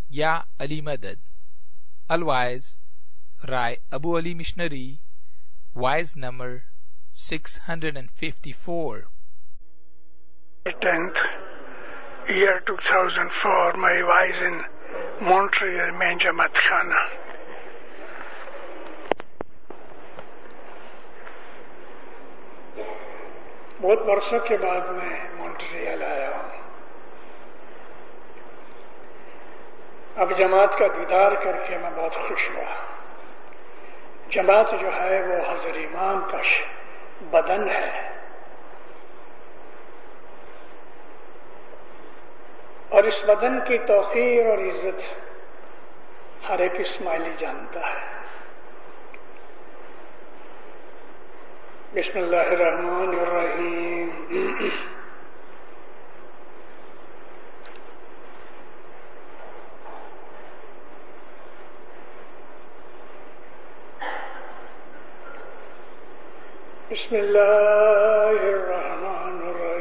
یا علی مدد. Otherwise, write Abu Ali Missionary, wise number 654. 10th, year 2004, my wise in Montreal میں جماعت خانہ. بہت برسوں کے بعد میں مونٹریال آیا ہوں. اب جماعت کا دیدار کر کے میں بہت خوش ہوا. جماعت جو ہے وہ حضرت امام کا بدن ہے، اور اس بدن کی توقیر اور عزت ہر ایک اسماعیلی جانتا ہے. بسم اللہ الرحمن الرحیم. بسم اللہ الرحمن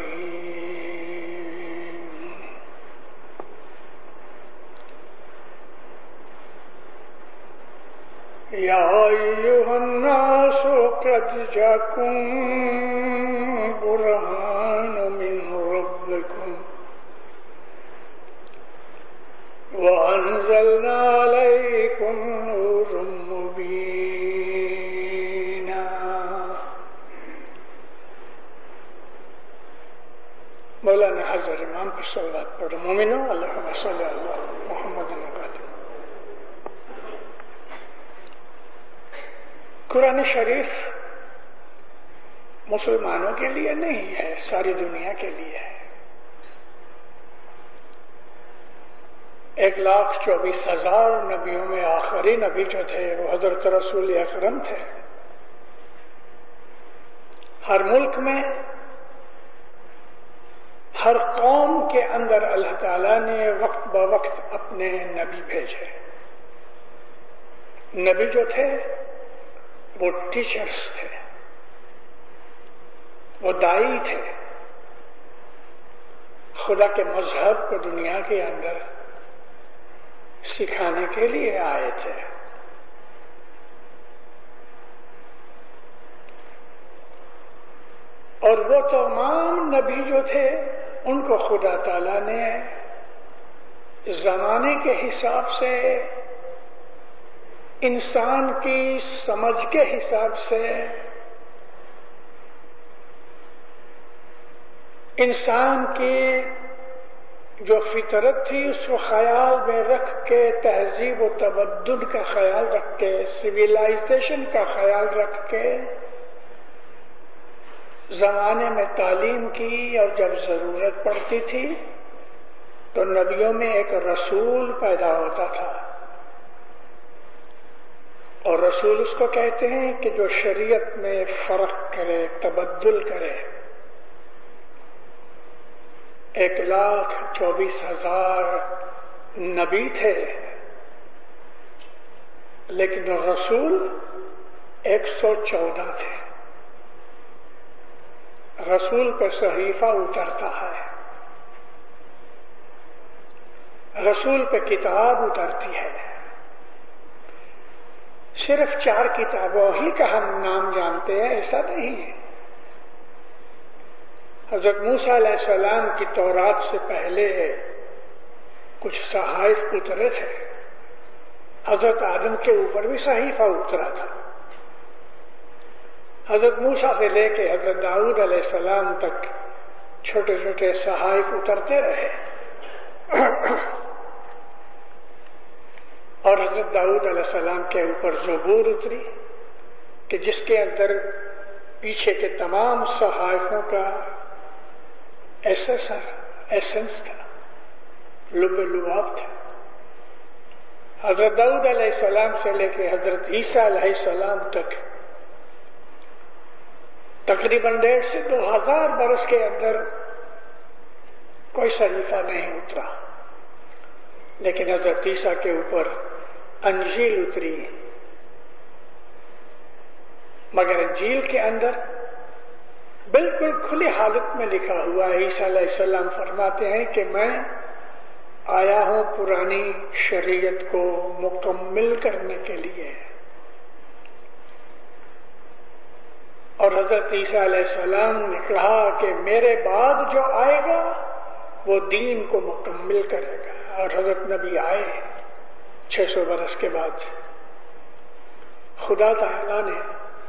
الرحیم. یا ایھا الناس قد جاءکم برہان من ربکم وانزلنا علیکم نورا مبینا. مولانا حضرت امام پر صلوات پڑھو. مومنو اللہم صلی علی محمد وعلی. قرآن شریف مسلمانوں کے لیے نہیں ہے، ساری دنیا کے لیے ہے. 1,24,000 نبیوں میں آخری نبی جو تھے وہ حضرت رسول اکرم تھے. ہر ملک میں، ہر قوم کے اندر اللہ تعالیٰ نے وقت بوقت اپنے نبی بھیجے. نبی جو تھے وہ ٹیچرز تھے، وہ دائی تھے، خدا کے مذہب کو دنیا کے اندر سکھانے کے لیے آئے تھے. اور وہ تمام نبی جو تھے ان کو خدا تعالیٰ نے زمانے کے حساب سے، انسان کی سمجھ کے حساب سے، انسان کی جو فطرت تھی اس کو خیال میں رکھ کے، تہذیب و تمدن کا خیال رکھ کے، سویلائزیشن کا خیال رکھ کے زمانے میں تعلیم کی. اور جب ضرورت پڑتی تھی تو نبیوں میں ایک رسول پیدا ہوتا تھا، اور رسول اس کو کہتے ہیں کہ جو شریعت میں فرق کرے، تبدل کرے. 1,24,000 نبی تھے، لیکن رسول 114 تھے. رسول پہ صحیفہ اترتا ہے، رسول پہ کتاب اترتی ہے. صرف 4 کتابوں ہی کا ہم نام جانتے ہیں ایسا نہیں ہے. حضرت موسیٰ علیہ السلام کی تورات سے پہلے کچھ صحائف اترے تھے. حضرت آدم کے اوپر بھی صحیفہ اترا تھا. حضرت موسیٰ سے لے کے حضرت داؤد علیہ السلام تک چھوٹے چھوٹے صحائف اترتے رہے. اور حضرت داؤد علیہ السلام کے اوپر زبور اتری کہ جس کے اندر پیچھے کے تمام صحائفوں کا ایسنس تھا، لب لباب تھا. حضرت داؤد علیہ السلام سے لے کے حضرت عیسیٰ علیہ السلام تک تقریباً 1,500 سے 2,000 برس کے اندر کوئی صحیفہ نہیں اترا. لیکن حضرت عیسیٰ کے اوپر انجیل اتری. مگر انجیل کے اندر بالکل کھلی حالت میں لکھا ہوا ہے. عیسیٰ علیہ السلام فرماتے ہیں کہ میں آیا ہوں پرانی شریعت کو مکمل کرنے کے لیے. اور حضرت عیسیٰ علیہ السلام نے کہا کہ میرے بعد جو آئے گا وہ دین کو مکمل کرے گا. اور حضرت نبی آئے 600 برس کے بعد. خدا تعالیٰ نے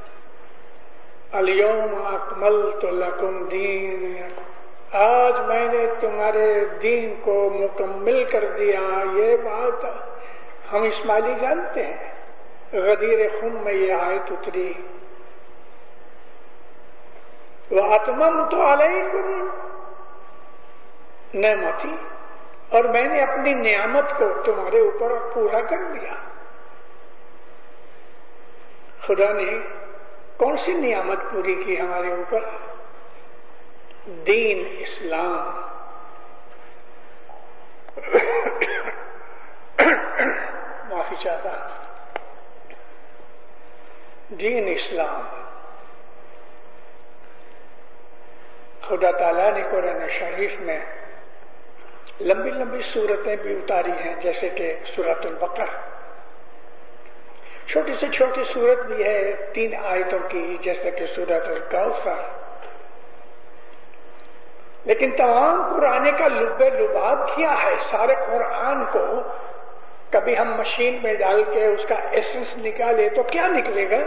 الیوم اکملت لکم دینکم، آج میں نے تمہارے دین کو مکمل کر دیا. یہ بات ہم اسماعیلی جانتے ہیں. غدیر خم میں یہ آیت اتری، وَأَتْمَمْتُ عَلَيْكُمْ نعمتی، اور میں نے اپنی نعمت کو تمہارے اوپر پورا کر دیا. خدا نے کون سی نعمت پوری کی ہمارے اوپر؟ دین اسلام. معافی چاہتا ہوں. دین اسلام. خدا تعالیٰ نے قرآن شریف میں لمبی لمبی صورتیں بھی اتاری ہیں، جیسے کہ سورۃ البقرہ. چھوٹی سے چھوٹی صورت بھی ہے 3 آیتوں کی، جیسے کہ سورۃ الکوثر. لیکن تمام قرآن کا لب لباب کیا ہے؟ سارے قرآن کو کبھی ہم مشین میں ڈال کے اس کا ایسنس نکالے تو کیا نکلے گا؟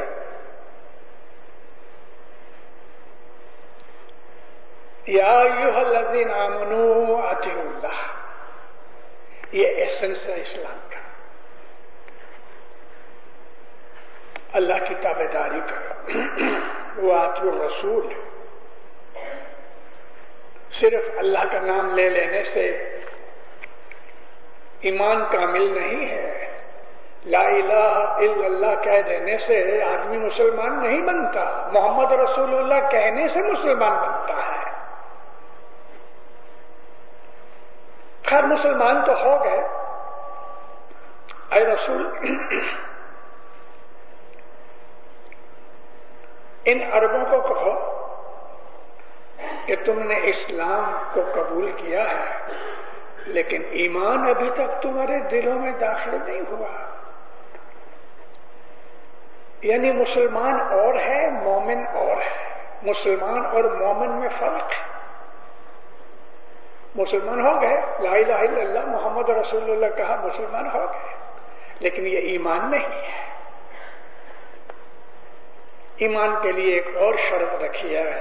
یا ایھا الذین آمنوا اطیعوا اللہ. یہ ایسنس ہے اسلام کا. اللہ کی تابعداری کرو. واطیعوا الرسول. صرف اللہ کا نام لے لینے سے ایمان کامل نہیں ہے. لا الہ الا اللہ کہہ دینے سے آدمی مسلمان نہیں بنتا. محمد رسول اللہ کہنے سے مسلمان بنتا ہے. خیر مسلمان تو ہو گئے. اے رسول، ان عربوں کو کہو کہ تم نے اسلام کو قبول کیا ہے، لیکن ایمان ابھی تک تمہارے دلوں میں داخل نہیں ہوا. یعنی مسلمان اور ہے، مومن اور ہے. مسلمان اور مومن میں فرق ہے. مسلمان ہو گئے، لا الہ الا اللہ محمد رسول اللہ کہا، مسلمان ہو گئے، لیکن یہ ایمان نہیں ہے. ایمان کے لیے ایک اور شرط رکھی ہے.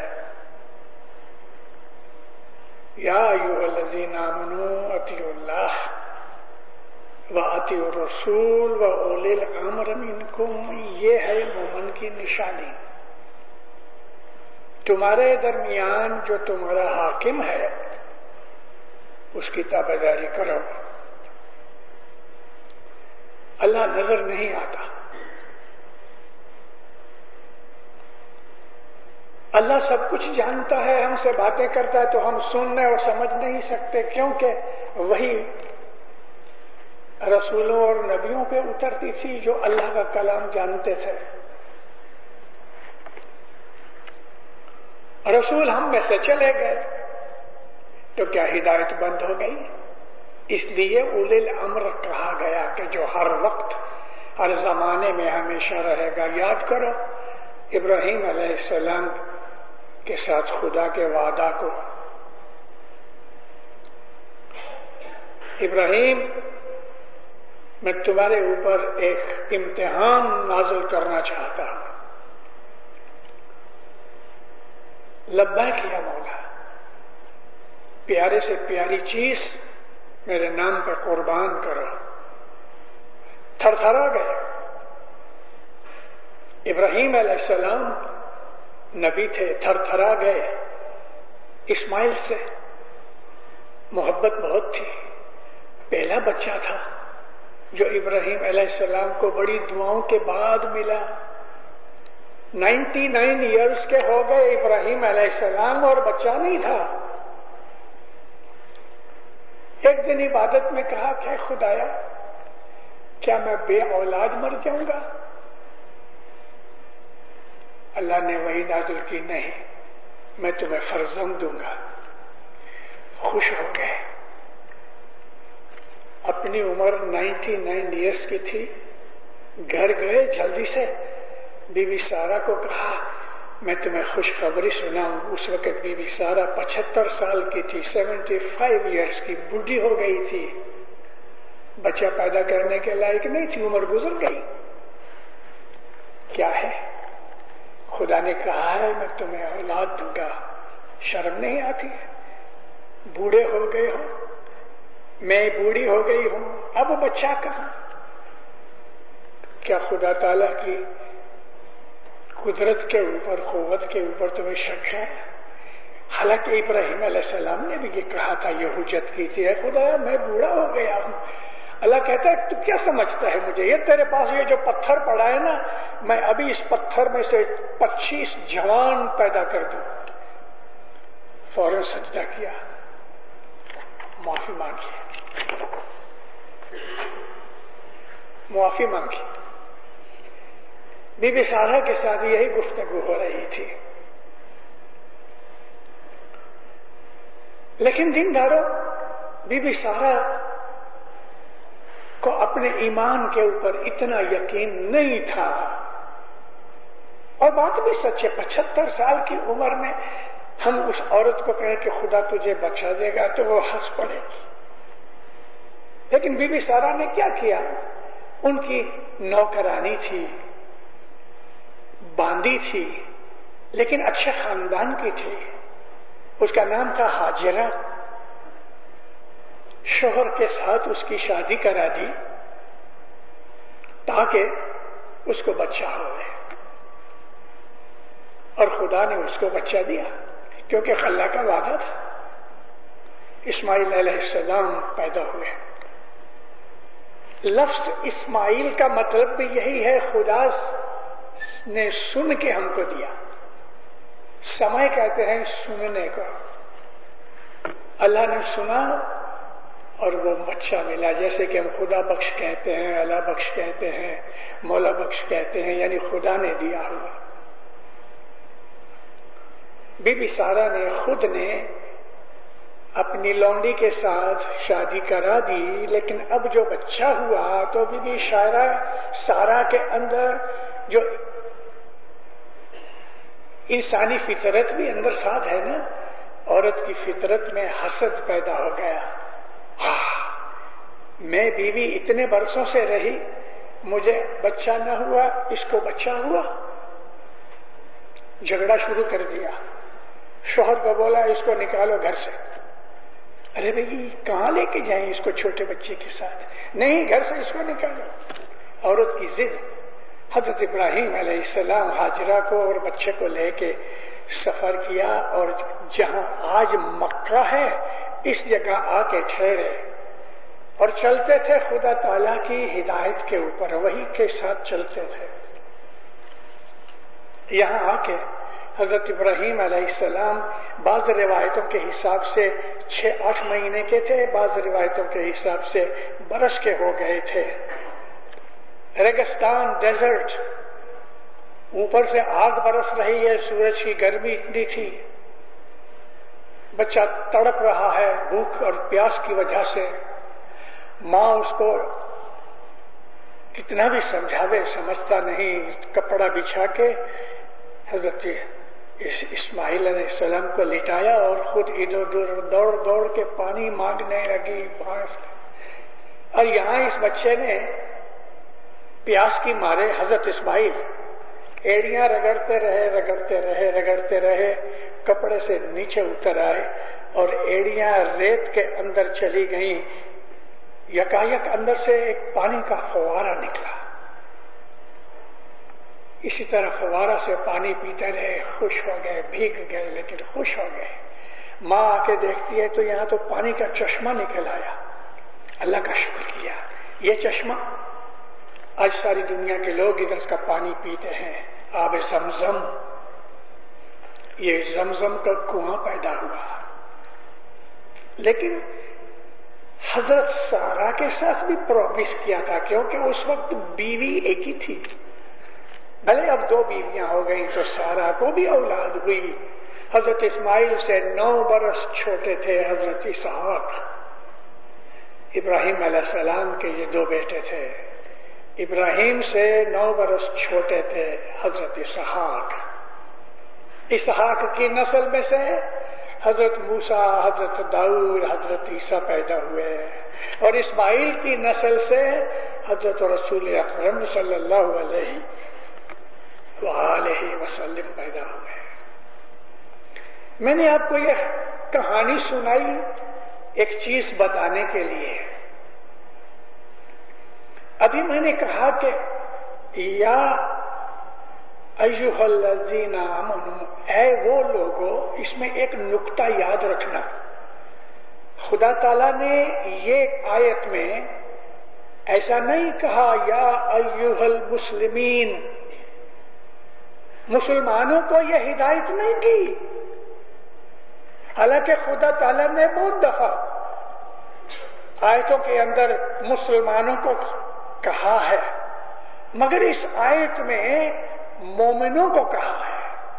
یا ایھا الذین آمنوا اطیعوا اللہ واطیعوا الرسول واولی الامر منکم. یہ ہے مومن کی نشانی. تمہارے درمیان جو تمہارا حاکم ہے اس کی تابعداری کرو. اللہ نظر نہیں آتا. اللہ سب کچھ جانتا ہے. ہم سے باتیں کرتا ہے تو ہم سننے اور سمجھ نہیں سکتے، کیونکہ وہی رسولوں اور نبیوں پہ اترتی تھی جو اللہ کا کلام جانتے تھے. رسول ہم میں سے چلے گئے تو کیا ہدایت بند ہو گئی؟ اس لیے اولی الامر کہا گیا کہ جو ہر وقت ہر زمانے میں ہمیشہ رہے گا. یاد کرو ابراہیم علیہ السلام کے ساتھ خدا کے وعدہ کو. ابراہیم، میں تمہارے اوپر ایک امتحان نازل کرنا چاہتا ہوں. لبیک یا مولا، پیارے سے پیاری چیز میرے نام پہ قربان کرو. تھر تھرا گئے. ابراہیم علیہ السلام نبی تھے، تھر تھرا گئے. اسماعیل سے محبت بہت تھی. پہلا بچہ تھا جو ابراہیم علیہ السلام کو بڑی دعاؤں کے بعد ملا. 99 ایئرز کے ہو گئے ابراہیم علیہ السلام اور بچہ نہیں تھا. ایک دن عبادت میں کہا کہ خدایا کیا میں بے اولاد مر جاؤں گا؟ اللہ نے وہی نازل کی، نہیں میں تمہیں فرزند دوں گا. خوش ہو گئے. اپنی عمر 99 ایئرس کی تھی. گھر گئے جلدی سے. بی بی سارا کو کہا میں تمہیں خوشخبری سناؤں. اس وقت بی بی سارا 75 سال کی تھی, 75 ایئرس کی, بوڑھی ہو گئی تھی, بچہ پیدا کرنے کے لائق نہیں تھی, عمر گزر گئی. کیا ہے؟ خدا نے کہا ہے میں تمہیں اولاد دوں گا. شرم نہیں آتی؟ بوڑھے ہو گئے ہو, میں بوڑھی ہو گئی ہوں, اب بچہ کہاں؟ کیا خدا تعالی کی قدرت کے اوپر, قوت کے اوپر تمہیں شک ہے؟ حالانکہ ابراہیم علیہ السلام نے بھی یہ کہا تھا, یہ حجت کی تھی, خدا میں بوڑھا ہو گیا ہوں. اللہ کہتا ہے تو کیا سمجھتا ہے مجھے؟ یہ تیرے پاس یہ جو پتھر پڑا ہے نا, میں ابھی اس پتھر میں سے 25 جوان پیدا کر دوں. فوراً سجدہ کیا, معافی مانگی, معافی مانگی. بی بی سارا کے ساتھ یہی گفتگو ہو رہی تھی. لیکن دینداروں, بی بی سارا کو اپنے ایمان کے اوپر اتنا یقین نہیں تھا. اور بات بھی سچ ہے, 75 سال کی عمر میں ہم اس عورت کو کہیں کہ خدا تجھے بچا دے گا تو وہ ہنس پڑے گی. لیکن بی بی سارا نے کیا کیا؟ ان کی نوکرانی تھی, باندی تھی, لیکن اچھے خاندان کی تھی. اس کا نام تھا ہاجرہ. شوہر کے ساتھ اس کی شادی کرا دی تاکہ اس کو بچہ ہوئے, اور خدا نے اس کو بچہ دیا کیونکہ اللہ کا وعدہ تھا. اسماعیل علیہ السلام پیدا ہوئے. لفظ اسماعیل کا مطلب بھی یہی ہے, خدا نے سن کے ہم کو دیا. سمے کہتے ہیں سننے کو. اللہ نے سنا اور وہ بچہ ملا. جیسے کہ ہم خدا بخش کہتے ہیں, اللہ بخش کہتے ہیں, مولا بخش کہتے ہیں, یعنی خدا نے دیا ہوا. بی بی سارا نے خود نے اپنی لونڈی کے ساتھ شادی کرا دی, لیکن اب جو بچہ ہوا تو بی بی سارا کے اندر جو انسانی فطرت بھی اندر ساتھ ہے نا, عورت کی فطرت میں حسد پیدا ہو گیا. میں بیوی اتنے برسوں سے رہی, مجھے بچہ نہ ہوا, اس کو بچہ ہوا. جھگڑا شروع کر دیا. شوہر کو بولا اس کو نکالو گھر سے. ارے بھائی کہاں لے کے جائیں اس کو چھوٹے بچے کے ساتھ؟ نہیں, گھر سے اس کو نکالو. عورت کی ضد. حضرت ابراہیم علیہ السلام ہاجرہ کو اور بچے کو لے کے سفر کیا, اور جہاں آج مکہ ہے اس جگہ آ کے ٹھہرے, اور چلتے تھے خدا تعالیٰ کی ہدایت کے اوپر, وہی کے ساتھ چلتے تھے. یہاں آ کے حضرت ابراہیم علیہ السلام بعض روایتوں کے حساب سے 6-8 مہینے کے تھے, بعض روایتوں کے حساب سے برس کے ہو گئے تھے. ریگستان, ڈیزرٹ, اوپر سے آگ برس رہی ہے, سورج کی گرمی اتنی تھی, بچہ تڑپ رہا ہے بھوک اور پیاس کی وجہ سے. ماں اس کو کتنا بھی سمجھاوے سمجھتا نہیں. کپڑا بچھا کے حضرت اسماعیل علیہ السلام کو لٹایا اور خود ادھر ادھر دوڑ دوڑ کے پانی مانگنے لگی. اور یہاں اس بچے نے پیاس کی مارے حضرت اسماعیل ایڑیاں رگڑتے رہے, کپڑے سے نیچے اتر آئے اور ایڑیاں ریت کے اندر چلی گئیں. یکایک اندر سے ایک پانی کا فوارہ نکلا. اسی طرح فوارہ سے پانی پیتے رہے, خوش ہو گئے, بھیگ گئے لیکن خوش ہو گئے. ماں آ کے دیکھتی ہے تو یہاں تو پانی کا چشمہ نکل آیا. اللہ کا شکر کیا. یہ چشمہ آج ساری دنیا کے لوگ ادھر کا پانی پیتے ہیں, آب زمزم. یہ زمزم کا کنواں پیدا ہوا. لیکن حضرت سارا کے ساتھ بھی پرومس کیا تھا, کیونکہ اس وقت بیوی ایک ہی تھی. بھلے اب 2 بیویاں ہو گئی تو سارا کو بھی اولاد ہوئی. حضرت اسماعیل سے 9 برس چھوٹے تھے حضرت اسحاق. ابراہیم علیہ السلام کے یہ 2 بیٹے تھے. ابراہیم سے 9 برس چھوٹے تھے حضرت اسحاق. اسحاق کی نسل میں سے حضرت موسیٰ، حضرت داؤد، حضرت عیسیٰ پیدا ہوئے، اور اسماعیل کی نسل سے حضرت رسول اکرم صلی اللہ علیہ وآلہ وسلم پیدا ہوئے. میں نے آپ کو یہ کہانی سنائی ایک چیز بتانے کے لیے. ابھی میں نے کہا کہ یا ایھا الذین آمنوا، اے وہ لوگوں، اس میں ایک نقطہ یاد رکھنا. خدا تعالیٰ نے یہ آیت میں ایسا نہیں کہا یا ایھا المسلمین، مسلمانوں کو یہ ہدایت نہیں کی. حالانکہ خدا تعالیٰ نے بہت دفعہ آیتوں کے اندر مسلمانوں کو کہا ہے، مگر اس آیت میں مومنوں کو کہا ہے.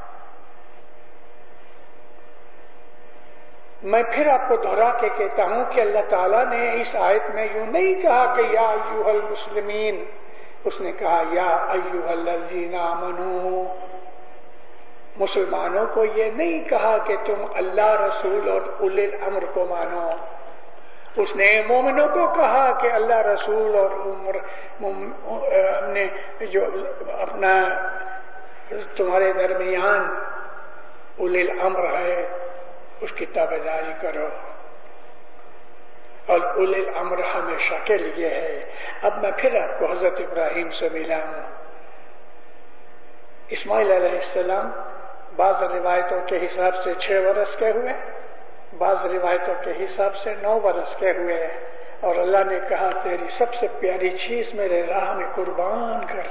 میں پھر آپ کو دہرا کے کہتا ہوں کہ اللہ تعالیٰ نے اس آیت میں یوں نہیں کہا کہ یا ایھا المسلمین، اس نے کہا یا ایھا الذین آمنوا. مسلمانوں کو یہ نہیں کہا کہ تم اللہ، رسول اور اولی الامر کو مانو. اس نے مومنوں کو کہا کہ اللہ، رسول اور نے جو اپنا تمہارے درمیان اولی الامر ہے اس کی تابعداری کرو، اور اولی الامر ہمیشہ کے لیے ہے. اب میں پھر آپ کو حضرت ابراہیم سے ملا ہوں. اسماعیل علیہ السلام بعض روایتوں کے حساب سے 6 برس کے ہوئے، بعض روایتوں کے حساب سے 9 برس کے ہوئے، اور اللہ نے کہا تیری سب سے پیاری چیز میرے راہ میں قربان کر.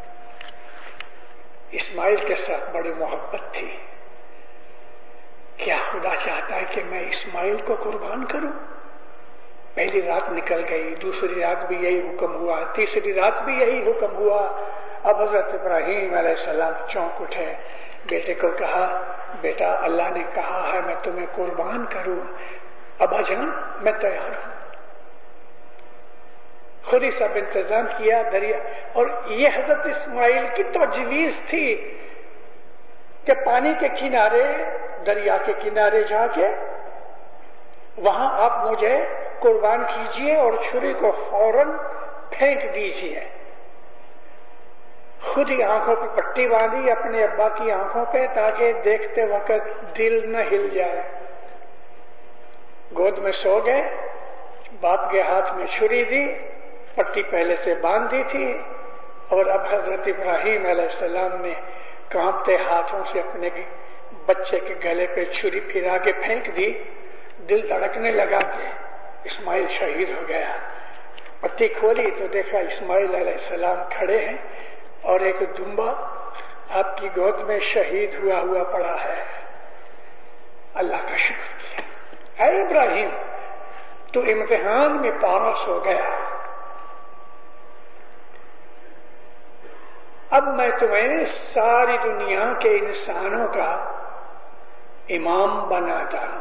اسماعیل کے ساتھ بڑی محبت تھی. کیا خدا چاہتا ہے کہ میں اسماعیل کو قربان کروں؟ پہلی رات نکل گئی، دوسری رات بھی یہی حکم ہوا، تیسری رات بھی یہی حکم ہوا. اب حضرت ابراہیم علیہ السلام چونک اٹھے، بیٹے کو کہا بیٹا اللہ نے کہا ہے میں تمہیں قربان کروں. ابا جان میں تیار ہوں. خود ہی سب انتظام کیا دریا، اور یہ حضرت اسماعیل کی تجویز تھی کہ پانی کے کنارے، دریا کے کنارے جا کے وہاں آپ مجھے قربان کیجئے اور چھری کو فوراً پھینک دیجئے. خود ہی آنکھوں پہ پٹی باندھی اپنے ابا کی آنکھوں پہ تاکہ دیکھتے وقت دل نہ ہل جائے. گود میں سو گئے، باپ کے ہاتھ میں چھری دی، پٹی پہلے سے باندھ دی تھی، اور اب حضرت ابراہیم علیہ السلام نے کانپتے ہاتھوں سے اپنے بچے کے گلے پہ چھری پھرا کے پھینک دی. دل دھڑکنے لگا کہ اسماعیل شہید ہو گیا. پٹی کھولی تو دیکھا اسماعیل علیہ السلام کھڑے ہیں اور ایک دمبا آپ کی گود میں شہید ہوا پڑا ہے. اللہ کا شکر کیا. اے ابراہیم تو امتحان میں پاس ہو گیا. اب میں تمہیں ساری دنیا کے انسانوں کا امام بناتا ہوں.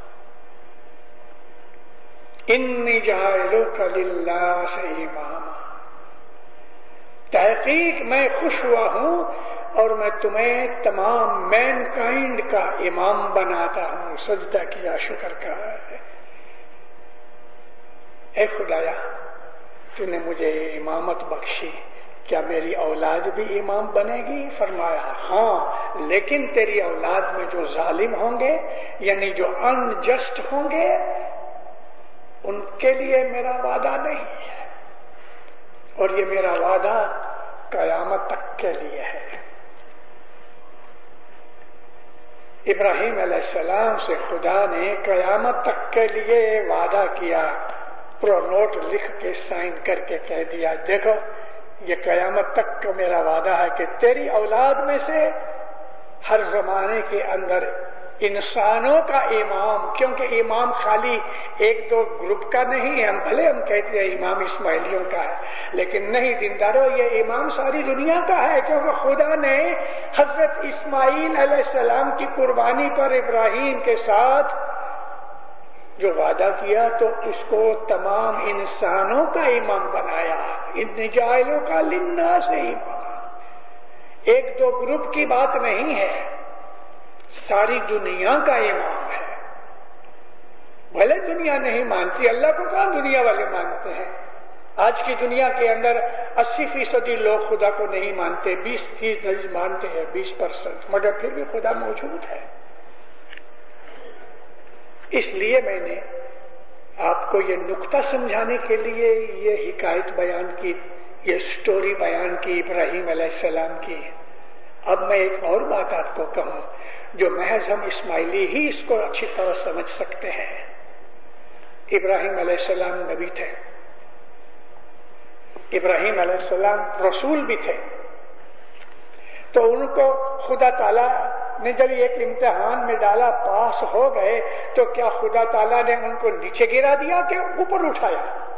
انی جاعلک للناس اماما. تحقیق میں خوش ہوا ہوں اور میں تمہیں تمام مین کائنڈ کا امام بناتا ہوں. سجدہ کیا، شکر کا. اے خدایا تو نے مجھے امامت بخشی، کیا میری اولاد بھی امام بنے گی؟ فرمایا ہاں، لیکن تیری اولاد میں جو ظالم ہوں گے، یعنی جو انجسٹ ہوں گے، ان کے لیے میرا وعدہ نہیں ہے، اور یہ میرا وعدہ قیامت تک کے لیے ہے. ابراہیم علیہ السلام سے خدا نے قیامت تک کے لیے وعدہ کیا. پرو نوٹ لکھ کے سائن کر کے کہہ دیا دیکھو یہ قیامت تک کا میرا وعدہ ہے کہ تیری اولاد میں سے ہر زمانے کے اندر انسانوں کا امام، کیونکہ امام خالی 1-2 گروپ کا نہیں ہے. بھلے ہم کہتے ہیں امام اسماعیلیوں کا ہے، لیکن نہیں دیندارو، یہ امام ساری دنیا کا ہے، کیونکہ خدا نے حضرت اسماعیل علیہ السلام کی قربانی پر ابراہیم کے ساتھ جو وعدہ کیا تو اس کو تمام انسانوں کا امام بنایا. ان جاعلوں کا للناس امام، ایک دو گروپ کی بات نہیں ہے، ساری دنیا کا امام ہے. بھلے دنیا نہیں مانتی اللہ کو، کہاں دنیا والے مانتے ہیں. آج کی دنیا کے اندر 80% لوگ خدا کو نہیں مانتے، 20% مانتے ہیں، 20%، مگر پھر بھی خدا موجود ہے. اس لیے میں نے آپ کو یہ نقطہ سمجھانے کے لیے یہ حکایت بیان کی، یہ سٹوری بیان کی ابراہیم علیہ السلام کی. اب میں ایک اور بات آپ کو کہوں جو محض ہم اسماعیلی ہی اس کو اچھی طرح سمجھ سکتے ہیں. ابراہیم علیہ السلام نبی تھے، ابراہیم علیہ السلام رسول بھی تھے. تو ان کو خدا تعالیٰ نے جب ایک امتحان میں ڈالا، پاس ہو گئے، تو کیا خدا تعالیٰ نے ان کو نیچے گرا دیا کہ اوپر اٹھایا؟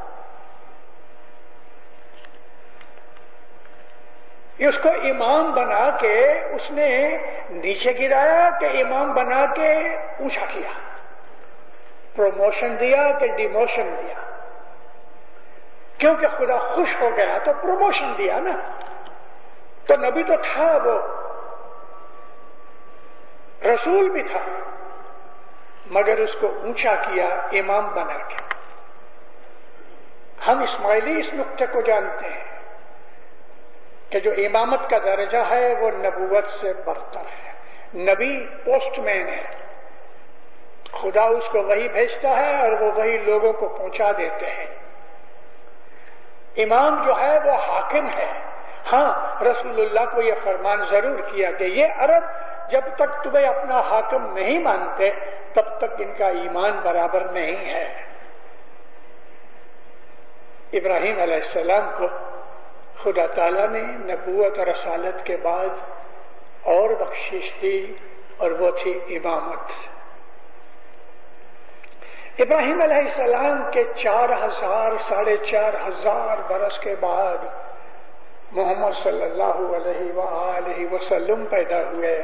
اس کو امام بنا کے اس نے نیچے گرایا کہ امام بنا کے اونچا کیا؟ پروموشن دیا کہ ڈیموشن دیا؟ کیونکہ خدا خوش ہو گیا تو پروموشن دیا نا. تو نبی تو تھا، وہ رسول بھی تھا، مگر اس کو اونچا کیا امام بنا کے. ہم اسماعیلی اس نقطے کو جانتے ہیں کہ جو امامت کا درجہ ہے وہ نبوت سے برتر ہے. نبی پوسٹ مین ہے، خدا اس کو وہی بھیجتا ہے اور وہ وہی لوگوں کو پہنچا دیتے ہیں. امام جو ہے وہ حاکم ہے. ہاں، رسول اللہ کو یہ فرمان ضرور کیا کہ یہ عرب جب تک تمہیں اپنا حاکم نہیں مانتے تب تک ان کا ایمان برابر نہیں ہے. ابراہیم علیہ السلام کو خدا تعالیٰ نے نبوت اور رسالت کے بعد اور بخشش دی، اور وہ تھی امامت. ابراہیم علیہ السلام کے 4000 ساڑھے 4000 برس کے بعد محمد صلی اللہ علیہ وآلہ وسلم پیدا ہوئے.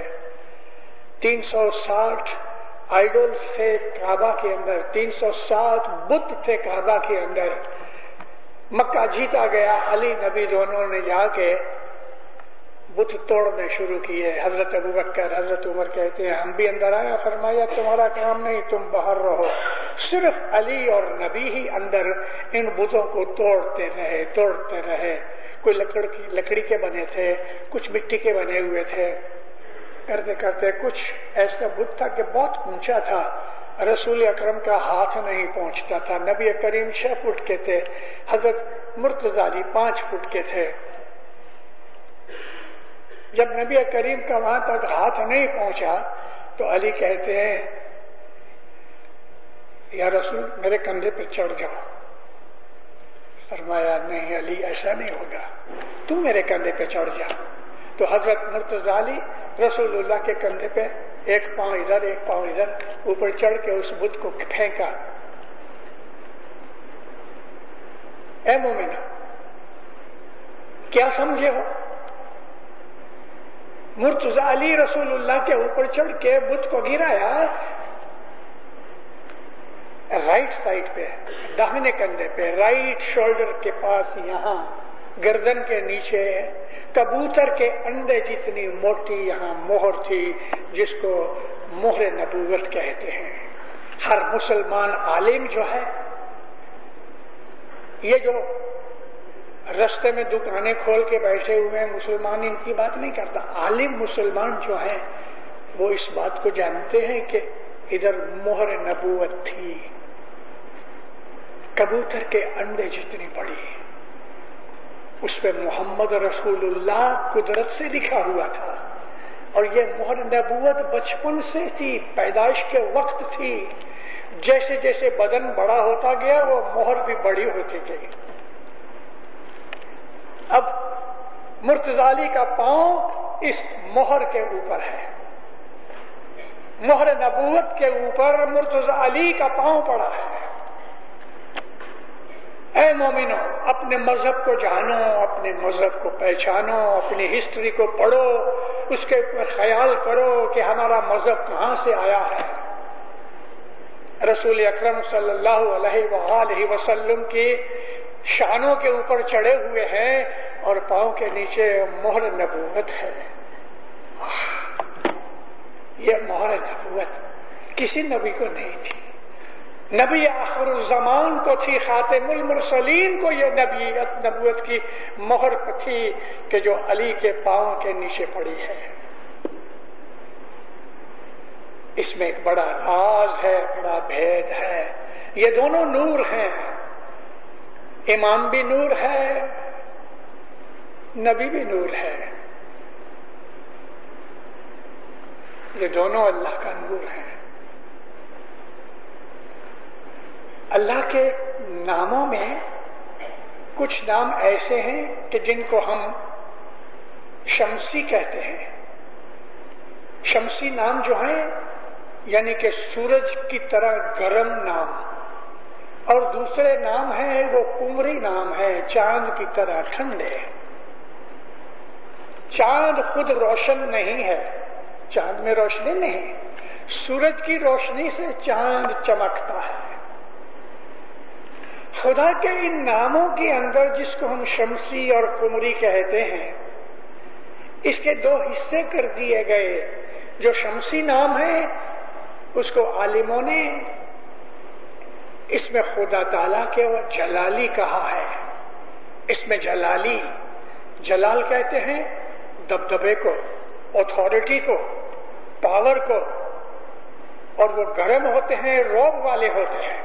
360 آئیڈولز تھے کعبہ کے اندر، 360 بت تھے کعبہ کے اندر. مکہ جیتا گیا، علی نبی دونوں نے جا کے بت توڑنے شروع کیے. حضرت ابوبکر حضرت عمر کہتے ہیں ہم بھی اندر آیا، فرمایا تمہارا کام نہیں، تم باہر رہو. صرف علی اور نبی ہی اندر ان بتوں کو توڑتے رہے. کوئی لکڑی کے بنے تھے، کچھ مٹی کے بنے ہوئے تھے. کرتے کرتے کچھ ایسا بت تھا کہ بہت اونچا تھا، رسول اکرم کا ہاتھ نہیں پہنچتا تھا. نبی کریم 6 فٹ کے تھے، حضرت مرتضیٰ علی 5 فٹ کے تھے. جب نبی کریم کا وہاں تک ہاتھ نہیں پہنچا تو علی کہتے ہیں یا رسول میرے کندھے پہ چڑھ جاؤ. فرمایا نہیں علی، ایسا نہیں ہوگا، تو میرے کندھے پہ چڑھ جا. تو حضرت مرتضیٰ علی رسول اللہ کے کندھے پہ ایک پاؤں ادھر ایک پاؤں ادھر اوپر چڑھ کے اس بت کو پھینکا. اے مومنہ، کیا سمجھے ہو؟ مرتضیٰ علی رسول اللہ کے اوپر چڑھ کے بت کو گرایا رائٹ سائڈ پہ، داہنے کندھے پہ، رائٹ شولڈر کے پاس، یہاں گردن کے نیچے کبوتر کے انڈے جتنی موٹی یہاں مہر تھی جس کو مہر نبوت کہتے ہیں. ہر مسلمان عالم جو ہے، یہ جو رستے میں دکانیں کھول کے بیٹھے ہوئے ہیں مسلمان ان کی بات نہیں کرتا. عالم مسلمان جو ہیں وہ اس بات کو جانتے ہیں کہ ادھر مہر نبوت تھی، کبوتر کے انڈے جتنی بڑی، اس پہ محمد رسول اللہ قدرت سے لکھا ہوا تھا. اور یہ مہر نبوت بچپن سے تھی، پیدائش کے وقت تھی. جیسے جیسے بدن بڑا ہوتا گیا وہ مہر بھی بڑی ہوتی گئی. اب مرتضیٰ علی کا پاؤں اس مہر کے اوپر ہے، مہر نبوت کے اوپر مرتضیٰ علی کا پاؤں پڑا ہے. اے مومنو، اپنے مذہب کو جانو، اپنے مذہب کو پہچانو، اپنی ہسٹری کو پڑھو، اس کے اوپر خیال کرو کہ ہمارا مذہب کہاں سے آیا ہے. رسول اکرم صلی اللہ علیہ وآلہ وسلم کی شانوں کے اوپر چڑھے ہوئے ہیں اور پاؤں کے نیچے مہر نبوت ہے. یہ مہر نبوت کسی نبی کو نہیں تھی. نبی آخر الزمان کو تھی، خاتم المرسلین کو یہ نبوت کی مہر تھی کہ جو علی کے پاؤں کے نیچے پڑی ہے. اس میں ایک بڑا راز ہے، بڑا بھید ہے. یہ دونوں نور ہیں، امام بھی نور ہے، نبی بھی نور ہے. یہ دونوں اللہ کا نور ہے. اللہ کے ناموں میں کچھ نام ایسے ہیں کہ جن کو ہم شمسی کہتے ہیں. شمسی نام جو ہیں یعنی کہ سورج کی طرح گرم نام، اور دوسرے نام ہیں وہ قمری نام ہے، چاند کی طرح ٹھنڈے. چاند خود روشن نہیں ہے، چاند میں روشنی نہیں، سورج کی روشنی سے چاند چمکتا ہے. خدا کے ان ناموں کے اندر جس کو ہم شمسی اور قمری کہتے ہیں، اس کے دو حصے کر دیے گئے. جو شمسی نام ہے اس کو عالموں نے اس میں خدا تعالیٰ کے جلالی کہا ہے. اس میں جلالی، جلال کہتے ہیں دبدبے کو، اتھارٹی کو، پاور کو، اور وہ گرم ہوتے ہیں، روب والے ہوتے ہیں.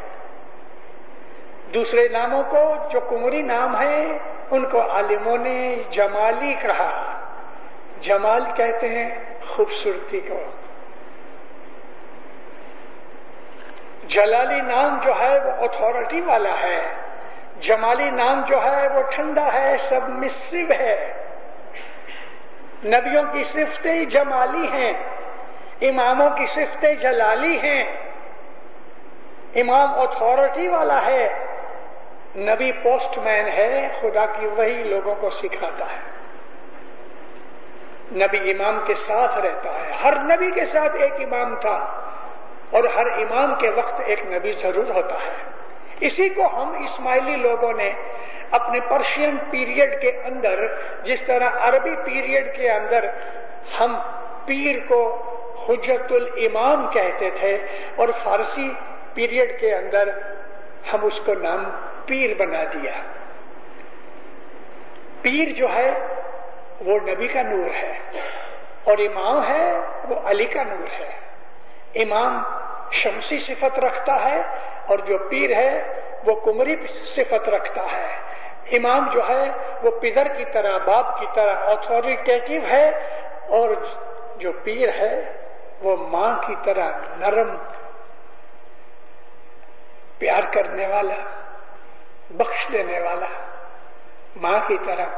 دوسرے ناموں کو جو قمری نام ہے ان کو عالموں نے جمالی کہا. جمال کہتے ہیں خوبصورتی کو. جلالی نام جو ہے وہ اتھارٹی والا ہے، جمالی نام جو ہے وہ ٹھنڈا ہے، سبمسو ہے. نبیوں کی صفتیں جمالی ہیں، اماموں کی صفتیں جلالی ہیں. امام اتھارٹی والا ہے، نبی پوسٹ مین ہے، خدا کی وحی لوگوں کو سکھاتا ہے. نبی امام کے ساتھ رہتا ہے. ہر نبی کے ساتھ ایک امام تھا اور ہر امام کے وقت ایک نبی ضرور ہوتا ہے. اسی کو ہم اسماعیلی لوگوں نے اپنے پرشین پیریڈ کے اندر، جس طرح عربی پیریڈ کے اندر ہم پیر کو حجت الامام کہتے تھے، اور فارسی پیریڈ کے اندر ہم اس کو نام پیر بنا دیا. پیر جو ہے وہ نبی کا نور ہے، اور امام ہے وہ علی کا نور ہے. امام شمسی صفت رکھتا ہے اور جو پیر ہے وہ قمری صفت رکھتا ہے. امام جو ہے وہ پدر کی طرح، باپ کی طرح اتھارٹیٹیو ہے، اور جو پیر ہے وہ ماں کی طرح نرم، پیار کرنے والا، بخش دینے والا، ماں کی طرح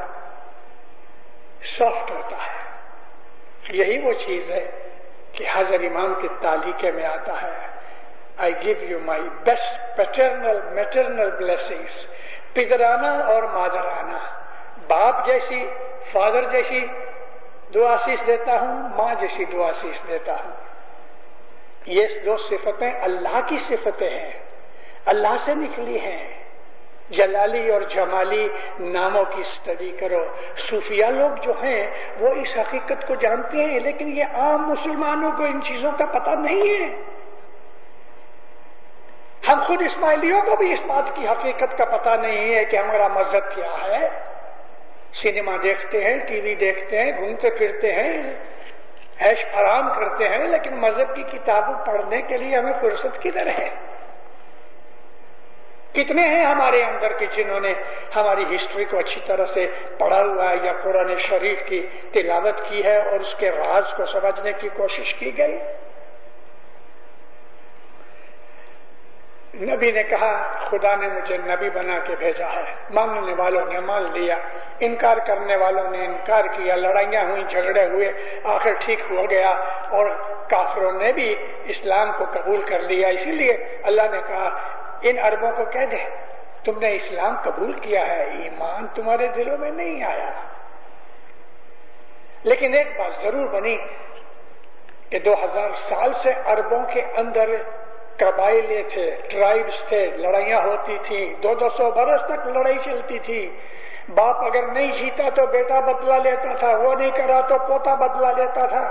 سافٹ ہوتا ہے. یہی وہ چیز ہے کہ حضرت امام کے تعلیقے میں آتا ہے، I give you my best paternal maternal blessings. پدرانہ اور مادرانہ، باپ جیسی، فادر جیسی دعا آسیس دیتا ہوں، ماں جیسی دعا آسیس دیتا ہوں. یہ دو صفتیں اللہ کی صفتیں ہیں، اللہ سے نکلی ہیں. جلالی اور جمالی ناموں کی اسٹڈی کرو. صوفیہ لوگ جو ہیں وہ اس حقیقت کو جانتے ہیں، لیکن یہ عام مسلمانوں کو ان چیزوں کا پتہ نہیں ہے. ہم خود اسماعیلیوں کو بھی اس بات کی حقیقت کا پتہ نہیں ہے کہ ہمارا مذہب کیا ہے. سنیما دیکھتے ہیں، ٹی وی دیکھتے ہیں، گھومتے پھرتے ہیں، عیش آرام کرتے ہیں، لیکن مذہب کی کتابوں پڑھنے کے لیے ہمیں فرصت کدھر ہے؟ کتنے ہیں ہمارے اندر کہ جنہوں نے ہماری ہسٹری کو اچھی طرح سے پڑھا ہوا ہے یا قرآن شریف کی تلاوت کی ہے اور اس کے راز کو سمجھنے کی کوشش کی گئی؟ نبی نے کہا خدا نے مجھے نبی بنا کے بھیجا ہے. ماننے والوں نے مان لیا، انکار کرنے والوں نے انکار کیا، لڑائیاں ہوئی، جھگڑے ہوئے، آخر ٹھیک ہو گیا اور کافروں نے بھی اسلام کو قبول کر لیا. اسی لیے اللہ نے کہا ان عربوں کو کہہ دے تم نے اسلام قبول کیا ہے، ایمان تمہارے دلوں میں نہیں آیا. لیکن ایک بات ضرور بنی کہ 2000 سال سے عربوں کے اندر قبائلیں تھے، ٹرائبس تھے، لڑائیاں ہوتی تھیں، 200 برس تک لڑائی چلتی تھی. باپ اگر نہیں جیتا تو بیٹا بدلہ لیتا تھا، وہ نہیں کرا تو پوتا بدلہ لیتا تھا.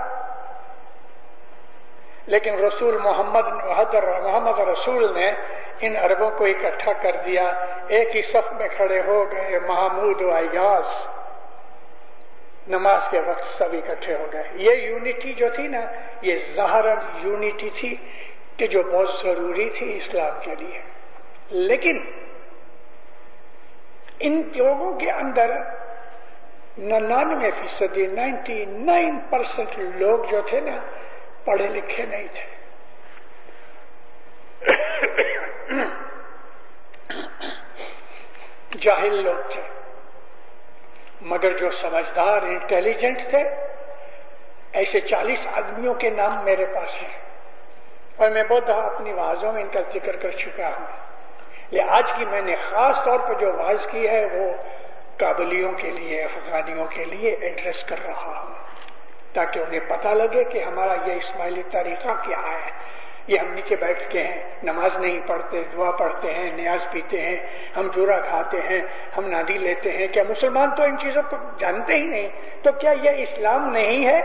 لیکن رسول محمد رسول نے ان عربوں کو اکٹھا کر دیا، ایک ہی صف میں کھڑے ہو گئے. محمود و ایاز نماز کے وقت سب اکٹھے ہو گئے. یہ یونٹی جو تھی نا، یہ ظاہراً یونٹی تھی کہ جو بہت ضروری تھی اسلام کے لیے. لیکن ان لوگوں کے اندر 99% 99% لوگ جو تھے نا پڑھے لکھے نہیں تھے. جاہل لوگ تھے. مگر جو سمجھدار انٹیلیجنٹ تھے، ایسے 40 آدمیوں کے نام میرے پاس ہیں اور میں بہت دفعہ اپنی وعظوں میں ان کا ذکر کر چکا ہوں. لیکن آج کی میں نے خاص طور پر جو واعظ کی ہے وہ کابلیوں کے لیے، افغانیوں کے لیے ایڈریس کر رہا ہوں، تاکہ انہیں پتہ لگے کہ ہمارا یہ اسماعیلی طریقہ کیا ہے. یہ ہم نیچے بیٹھ کے ہیں، نماز نہیں پڑھتے، دعا پڑھتے ہیں، نیاز پیتے ہیں، ہم جورا کھاتے ہیں، ہم نادی لیتے ہیں. کیا مسلمان تو ان چیزوں کو جانتے ہی نہیں؟ تو کیا یہ اسلام نہیں ہے؟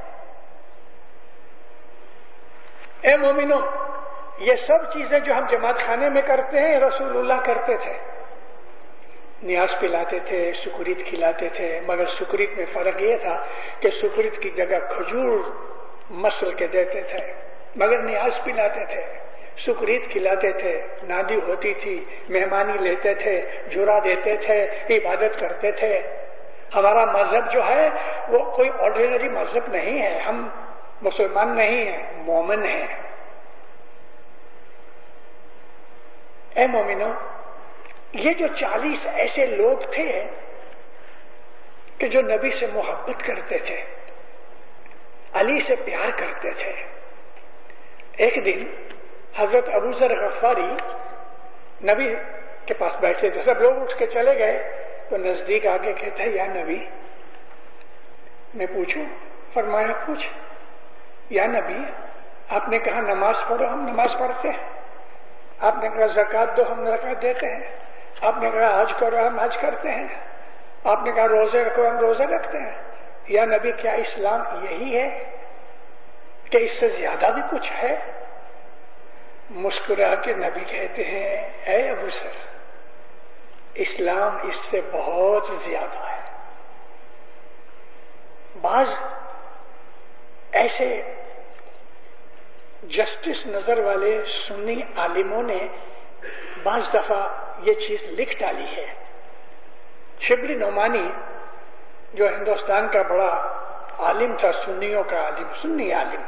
اے مومنوں، یہ سب چیزیں جو ہم جماعت خانے میں کرتے ہیں رسول اللہ کرتے تھے. نیاز پلاتے تھے، سکریت کھلاتے تھے. مگر سکریت میں فرق یہ تھا کہ سکریت کی جگہ کھجور مسل کے دیتے تھے، مگر نیاز پلاتے تھے، سکریت کھلاتے تھے. نادی ہوتی تھی، مہمانی لیتے تھے، جورا دیتے تھے، عبادت کرتے تھے. ہمارا مذہب جو ہے وہ کوئی آرڈینری مذہب نہیں ہے. ہم مسلمان نہیں ہیں، مومن ہیں. اے مومنوں، یہ جو 40 ایسے لوگ تھے کہ جو نبی سے محبت کرتے تھے، علی سے پیار کرتے تھے. ایک دن حضرت ابو ذر غفاری نبی کے پاس بیٹھے تھے. سب لوگ اٹھ کے چلے گئے تو نزدیک آگے کہتے ہیں، یا نبی میں پوچھوں؟ فرمایا پوچھ. یا نبی، آپ نے کہا نماز پڑھو، ہم نماز پڑھتے ہیں. آپ نے کہا زکوٰۃ دو، ہم زکوٰۃ دیتے ہیں. آپ نے کہا حج کرو، ہم حج کرتے ہیں. آپ نے کہا روزے رکھو، ہم روزے رکھتے ہیں. یا نبی، کیا اسلام یہی ہے کہ اس سے زیادہ بھی کچھ ہے؟ مسکرا کے نبی کہتے ہیں، اے ابو ذر، اسلام اس سے بہت زیادہ ہے. بعض ایسے جسٹس نظر والے سنی عالموں نے بعض دفعہ یہ چیز لکھ ڈالی ہے. شبلی نعمانی جو ہندوستان کا بڑا عالم تھا، سنیوں کا عالم، سنی عالم،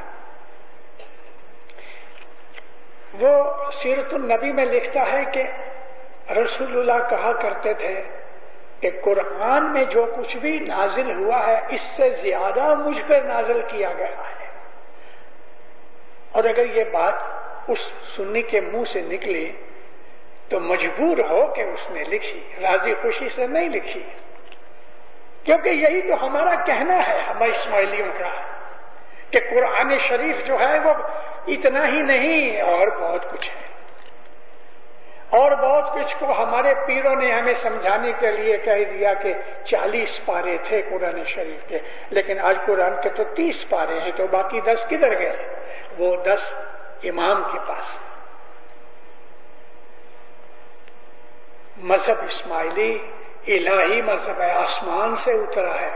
وہ سیرت النبی میں لکھتا ہے کہ رسول اللہ کہا کرتے تھے کہ قرآن میں جو کچھ بھی نازل ہوا ہے اس سے زیادہ مجھ پر نازل کیا گیا ہے. اور اگر یہ بات اس سنی کے منہ سے نکلی تو مجبور ہو کہ اس نے لکھی، راضی خوشی سے نہیں لکھی، کیونکہ یہی تو ہمارا کہنا ہے ہمارے اسماعیلیوں کا کہ قرآن شریف جو ہے وہ اتنا ہی نہیں اور بہت کچھ ہے. اور بہت کچھ کو ہمارے پیروں نے ہمیں سمجھانے کے لیے کہہ دیا کہ 40 پارے تھے قرآن شریف کے، لیکن آج قرآن کے تو 30 پارے ہیں، تو باقی 10 کدھر گئے؟ وہ 10 امام کے پاس. مذہب اسماعیلی الہی مذہب ہے، آسمان سے اترا ہے.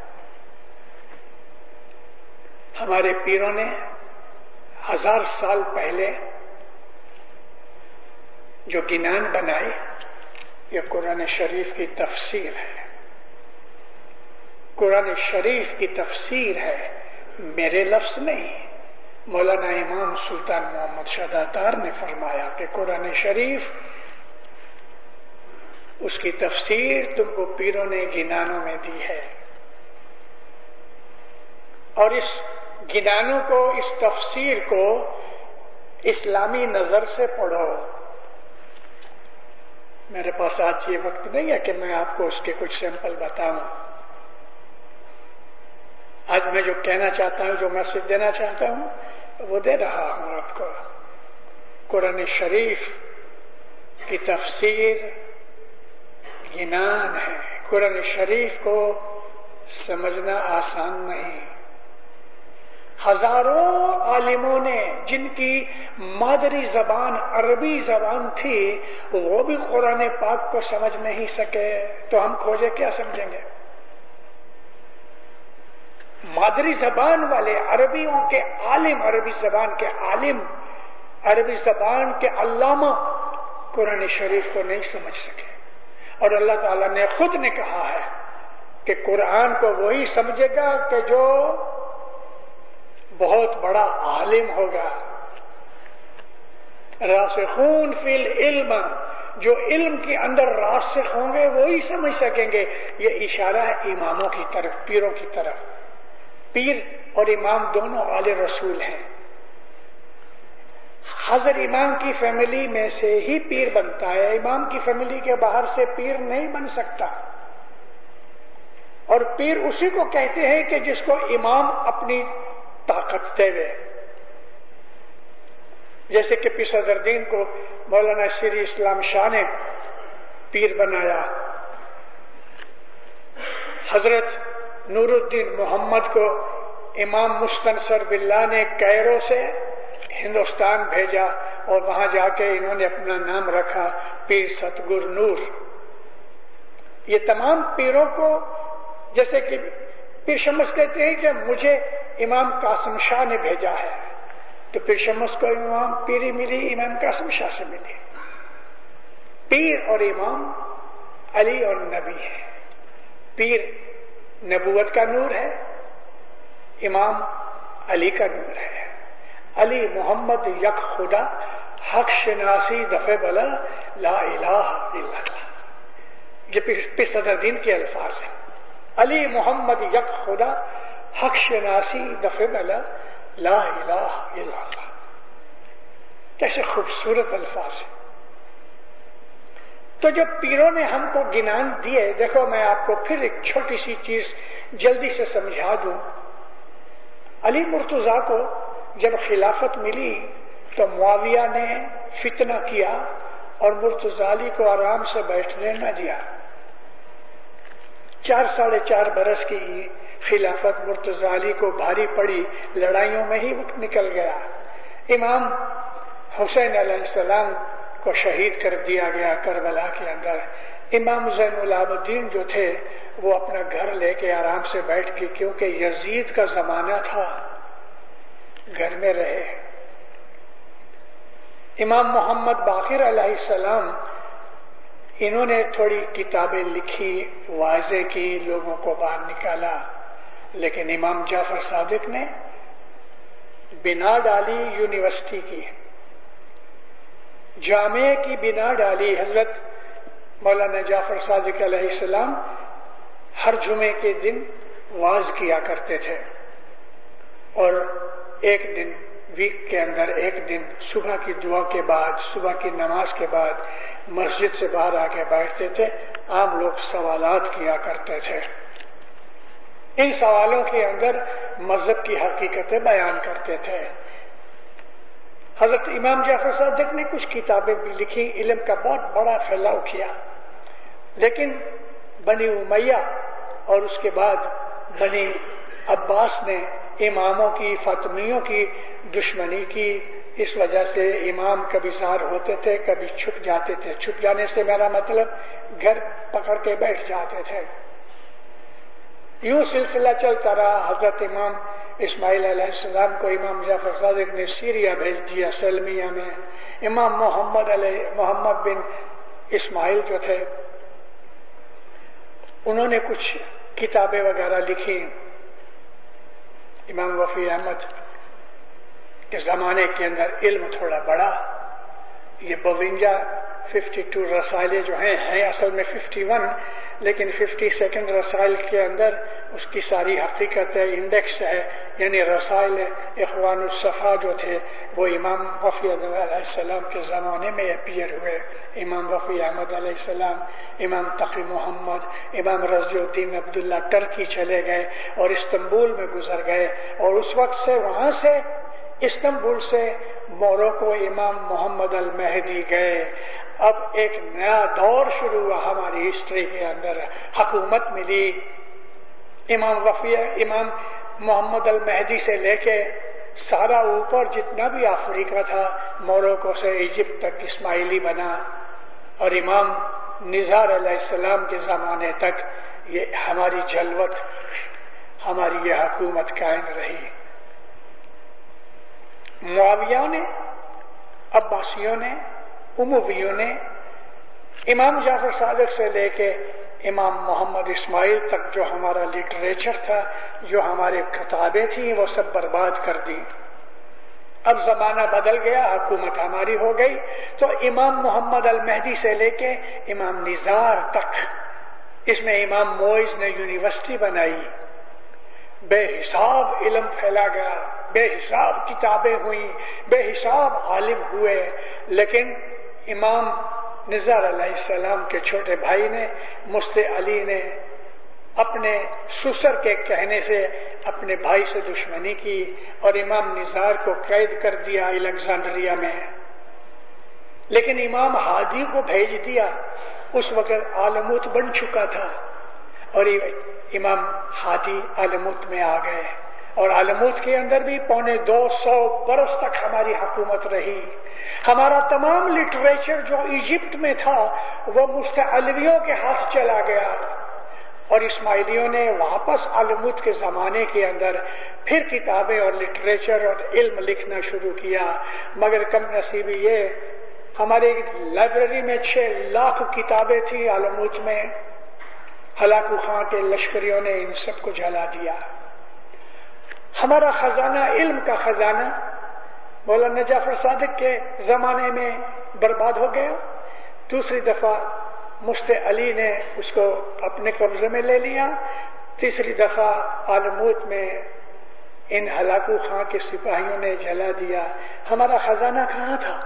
ہمارے پیروں نے 1000 سال پہلے جو گنان بنائے یہ قرآن شریف کی تفسیر ہے. قرآن شریف کی تفسیر ہے، میرے لفظ نہیں. مولانا امام سلطان محمد شہداتار نے فرمایا کہ قرآن شریف اس کی تفسیر تم کو پیروں نے گنانوں میں دی ہے، اور اس گنانوں کو، اس تفسیر کو اسلامی نظر سے پڑھو. میرے پاس آج یہ وقت نہیں ہے کہ میں آپ کو اس کے کچھ سیمپل بتاؤں. آج میں جو کہنا چاہتا ہوں، جو میسج دینا چاہتا ہوں وہ دے رہا ہوں آپ کو. قرآن شریف کی تفسیر گنان ہے. قرآن شریف کو سمجھنا آسان نہیں. ہزاروں عالموں نے جن کی مادری زبان عربی زبان تھی وہ بھی قرآن پاک کو سمجھ نہیں سکے تو ہم کھوجے کیا سمجھیں گے؟ مادری زبان والے عربیوں کے عالم، عربی زبان کے عالم، عربی زبان کے علامہ قرآن شریف کو نہیں سمجھ سکے. اور اللہ تعالیٰ نے خود نے کہا ہے کہ قرآن کو وہی سمجھے گا کہ جو بہت بڑا عالم ہوگا. راسخون فی العلم، جو علم کے اندر راسخ ہوں گے وہی سمجھ سکیں گے. یہ اشارہ ہے اماموں کی طرف، پیروں کی طرف. پیر اور امام دونوں آل رسول ہیں. حضرت امام کی فیملی میں سے ہی پیر بنتا ہے. امام کی فیملی کے باہر سے پیر نہیں بن سکتا. اور پیر اسی کو کہتے ہیں کہ جس کو امام اپنی طاقت دے. جیسے کہ پیر صدر الدین کو مولانا شری اسلام شاہ نے پیر بنایا، حضرت نور الدین محمد کو امام مستنصر باللہ نے کیرو سے ہندوستان بھیجا اور وہاں جا کے انہوں نے اپنا نام رکھا پیر ستگر نور. یہ تمام پیروں کو، جیسے کہ پیر شمس کہتے ہیں کہ مجھے امام قاسم شاہ نے بھیجا ہے، تو پیر شمس کو امام پیری ملی، امام قاسم شاہ سے ملی. پیر اور امام علی اور نبی ہے. پیر نبوت کا نور ہے، امام علی کا نور ہے. علی محمد یک خدا، حق شناسی دفع بلا، لا الہ الا اللہ. یہ پیر صدر الدین کے الفاظ ہیں. علی محمد یک خدا، حق شناسی دفع بلا، لا الہ الا اللہ. کیسے خوبصورت الفاظ ہیں. تو جب پیروں نے ہم کو گنان دیے، دیکھو میں آپ کو پھر ایک چھوٹی سی چیز جلدی سے سمجھا دوں. علی مرتضیٰ کو جب خلافت ملی تو معاویہ نے فتنہ کیا اور مرتضیٰ علی کو آرام سے بیٹھنے نہ دیا. 4.5 برس کی خلافت مرتضیٰ علی کو بھاری پڑی، لڑائیوں میں ہی وقت نکل گیا. امام حسین علیہ السلام کو شہید کر دیا گیا کربلا کے اندر. امام زین العابدین جو تھے وہ اپنا گھر لے کے آرام سے بیٹھ گئے، کیونکہ یزید کا زمانہ تھا، گھر میں رہے. امام محمد باقر علیہ السلام انہوں نے تھوڑی کتابیں لکھی، واضح کی، لوگوں کو باہر نکالا. لیکن امام جعفر صادق نے بنا ڈالی یونیورسٹی کی، جامعہ کی بنا ڈالی. حضرت مولانا جعفر صادق علیہ السلام ہر جمعے کے دن واعظ کیا کرتے تھے، اور ایک دن ویک کے اندر ایک دن صبح کی دعا کے بعد، صبح کی نماز کے بعد مسجد سے باہر آ کے بیٹھتے تھے. عام لوگ سوالات کیا کرتے تھے. ان سوالوں کے اندر مذہب کی حقیقتیں بیان کرتے تھے. حضرت امام جعفر صادق نے کچھ کتابیں بھی لکھی، علم کا بہت بڑا پھیلاؤ کیا. لیکن بنی امیہ اور اس کے بعد بنی عباس نے اماموں کی، فاطمیوں کی دشمنی کی. اس وجہ سے امام کبھی ظاہر ہوتے تھے، کبھی چھپ جاتے تھے. چھپ جانے سے میرا مطلب گھر پکڑ کے بیٹھ جاتے تھے. یوں سلسلہ چلتا رہا. حضرت امام اسماعیل علیہ السلام کو امام جعفر صادق نے سیریا بھیج دیا، سلمیہ میں. امام محمد بن اسماعیل جو تھے انہوں نے کچھ کتابیں وغیرہ لکھی. امام وفی احمد کے زمانے کے اندر علم تھوڑا بڑا. یہ 52 رسائل جو ہیں اصل میں 51، لیکن 52 رسائل کے اندر اس کی ساری حقیقت انڈیکس ہے. یعنی رسائل اخوان الصفا جو تھے وہ امام وفی علیہ السلام کے زمانے میں اپیئر ہوئے. امام وفی احمد علیہ السلام، امام تقی محمد، امام رضی الدین عبداللہ ٹرکی چلے گئے اور استنبول میں گزر گئے، اور اس وقت سے وہاں سے استنبول سے موروکو امام محمد المہدی گئے. اب ایک نیا دور شروع ہوا ہماری ہسٹری کے اندر. حکومت ملی. امام محمد المہدی سے لے کے سارا اوپر جتنا بھی افریقہ تھا، موروکو سے ایجپٹ تک اسماعیلی بنا، اور امام نزار علیہ السلام کے زمانے تک یہ ہماری جلوت، ہماری یہ حکومت قائم رہی. معاویہ نے، عباسیوں نے، امویوں نے، امام جعفر صادق سے لے کے امام محمد اسماعیل تک جو ہمارا لٹریچر تھا، جو ہمارے کتابیں تھیں، وہ سب برباد کر دی. اب زمانہ بدل گیا، حکومت ہماری ہو گئی. تو امام محمد المہدی سے لے کے امام نزار تک، اس میں امام موئز نے یونیورسٹی بنائی، بے حساب علم پھیلا گیا، بے حساب کتابیں ہوئیں، بے حساب عالم ہوئے. لیکن امام نزار علیہ السلام کے چھوٹے بھائی نے، مفتی علی نے، اپنے سسر کے کہنے سے اپنے بھائی سے دشمنی کی اور امام نزار کو قید کر دیا الیگزینڈریا میں. لیکن امام ہادی کو بھیج دیا. اس وقت عالموت بن چکا تھا اور امام ہادی عالموت میں آ گئے، اور عالموت کے اندر بھی 250 برس تک ہماری حکومت رہی. ہمارا تمام لٹریچر جو ایجپٹ میں تھا وہ مستعلیوں کے ہاتھ چلا گیا، اور اسماعیلیوں نے واپس عالموت کے زمانے کے اندر پھر کتابیں اور لٹریچر اور علم لکھنا شروع کیا. مگر کم نصیبی یہ، ہمارے لائبریری میں 6 لاکھ کتابیں تھیں عالموت میں. ہلاکو خان کے لشکریوں نے ان سب کو جلا دیا. ہمارا خزانہ، علم کا خزانہ، مولانا جعفر صادق کے زمانے میں برباد ہو گیا. دوسری دفعہ مفتی علی نے اس کو اپنے قبضے میں لے لیا. تیسری دفعہ عالموت میں ان ہلاکو خان کے سپاہیوں نے جلا دیا. ہمارا خزانہ کہاں تھا؟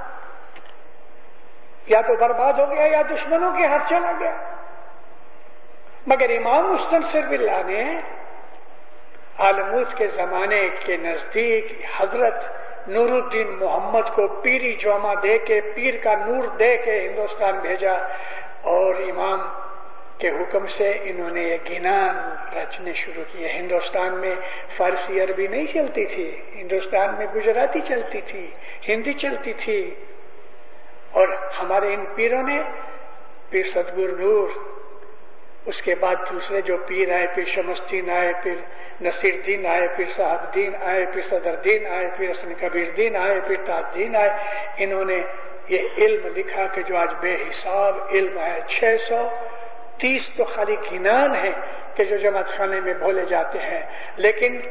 یا تو برباد ہو گیا یا دشمنوں کے ہاتھ چلا گیا. مگر امام مستنصر باللہ نے عالموت کے زمانے کے نزدیک حضرت نور الدین محمد کو پیری جوما دے کے، پیر کا نور دے کے ہندوستان بھیجا، اور امام کے حکم سے انہوں نے یہ گنان رچنے شروع کیے. ہندوستان میں فارسی عربی نہیں چلتی تھی، ہندوستان میں گجراتی چلتی تھی، ہندی چلتی تھی. اور ہمارے ان پیروں نے، پیر صدگور نور، اس کے بعد دوسرے جو پیر آئے، پیر شمس الدین آئے، پیر نصیر الدین آئے، پیر صاحب الدین آئے، پیر صدر الدین آئے، پیر حسن کبیر الدین آئے، پیر تاج الدین آئے. انہوں نے یہ علم لکھا کہ جو آج بے حساب علم ہے. 630 تو خالی گنان ہے کہ جو جماعت خانے میں بولے جاتے ہیں، لیکن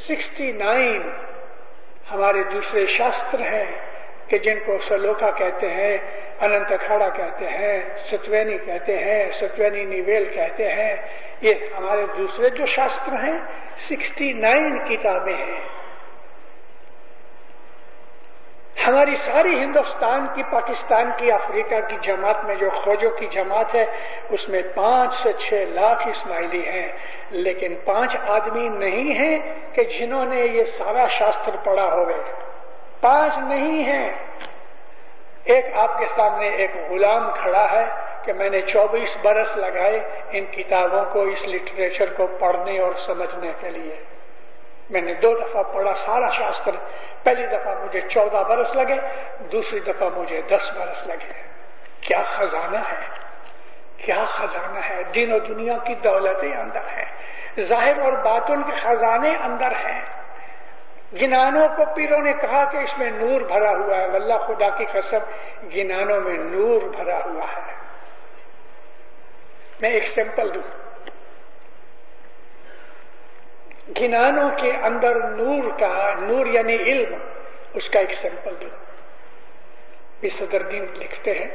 69 ہمارے دوسرے شاستر ہیں کہ جن کو سلوکا کہتے ہیں، اننت کھاڑا کہتے ہیں، ستوینی کہتے ہیں، ستوینی نیویل کہتے ہیں. یہ ہمارے دوسرے جو شاستر ہیں، 69 کتابیں ہیں. ہماری ساری ہندوستان کی، پاکستان کی، افریقہ کی جماعت میں جو خوجوں کی جماعت ہے، اس میں 5 سے 6 لاکھ اسماعیلی ہیں. لیکن 5 آدمی نہیں ہیں کہ جنہوں نے یہ سارا شاستر پڑھا ہوئے. 5 نہیں ہیں. ایک آپ کے سامنے ایک غلام کھڑا ہے کہ میں نے 24 برس لگائے ان کتابوں کو، اس لٹریچر کو پڑھنے اور سمجھنے کے لیے. میں نے 2 دفعہ پڑھا سارا شاستر. پہلی دفعہ مجھے 14 برس لگے، دوسری دفعہ مجھے 10 برس لگے. کیا خزانہ ہے، کیا خزانہ ہے. دین و دنیا کی دولتیں اندر ہیں، ظاہر اور باطن کے خزانے اندر ہیں. گنانوں کو پیروں نے کہا کہ اس میں نور بھرا ہوا ہے. واللہ خدا کی قسم، گنانوں میں نور بھرا ہوا ہے. میں ایک سیمپل دوں. گنانوں کے اندر نور کا، نور یعنی علم، اس کا ایک سیمپل دوں. صدر الدین لکھتے ہیں،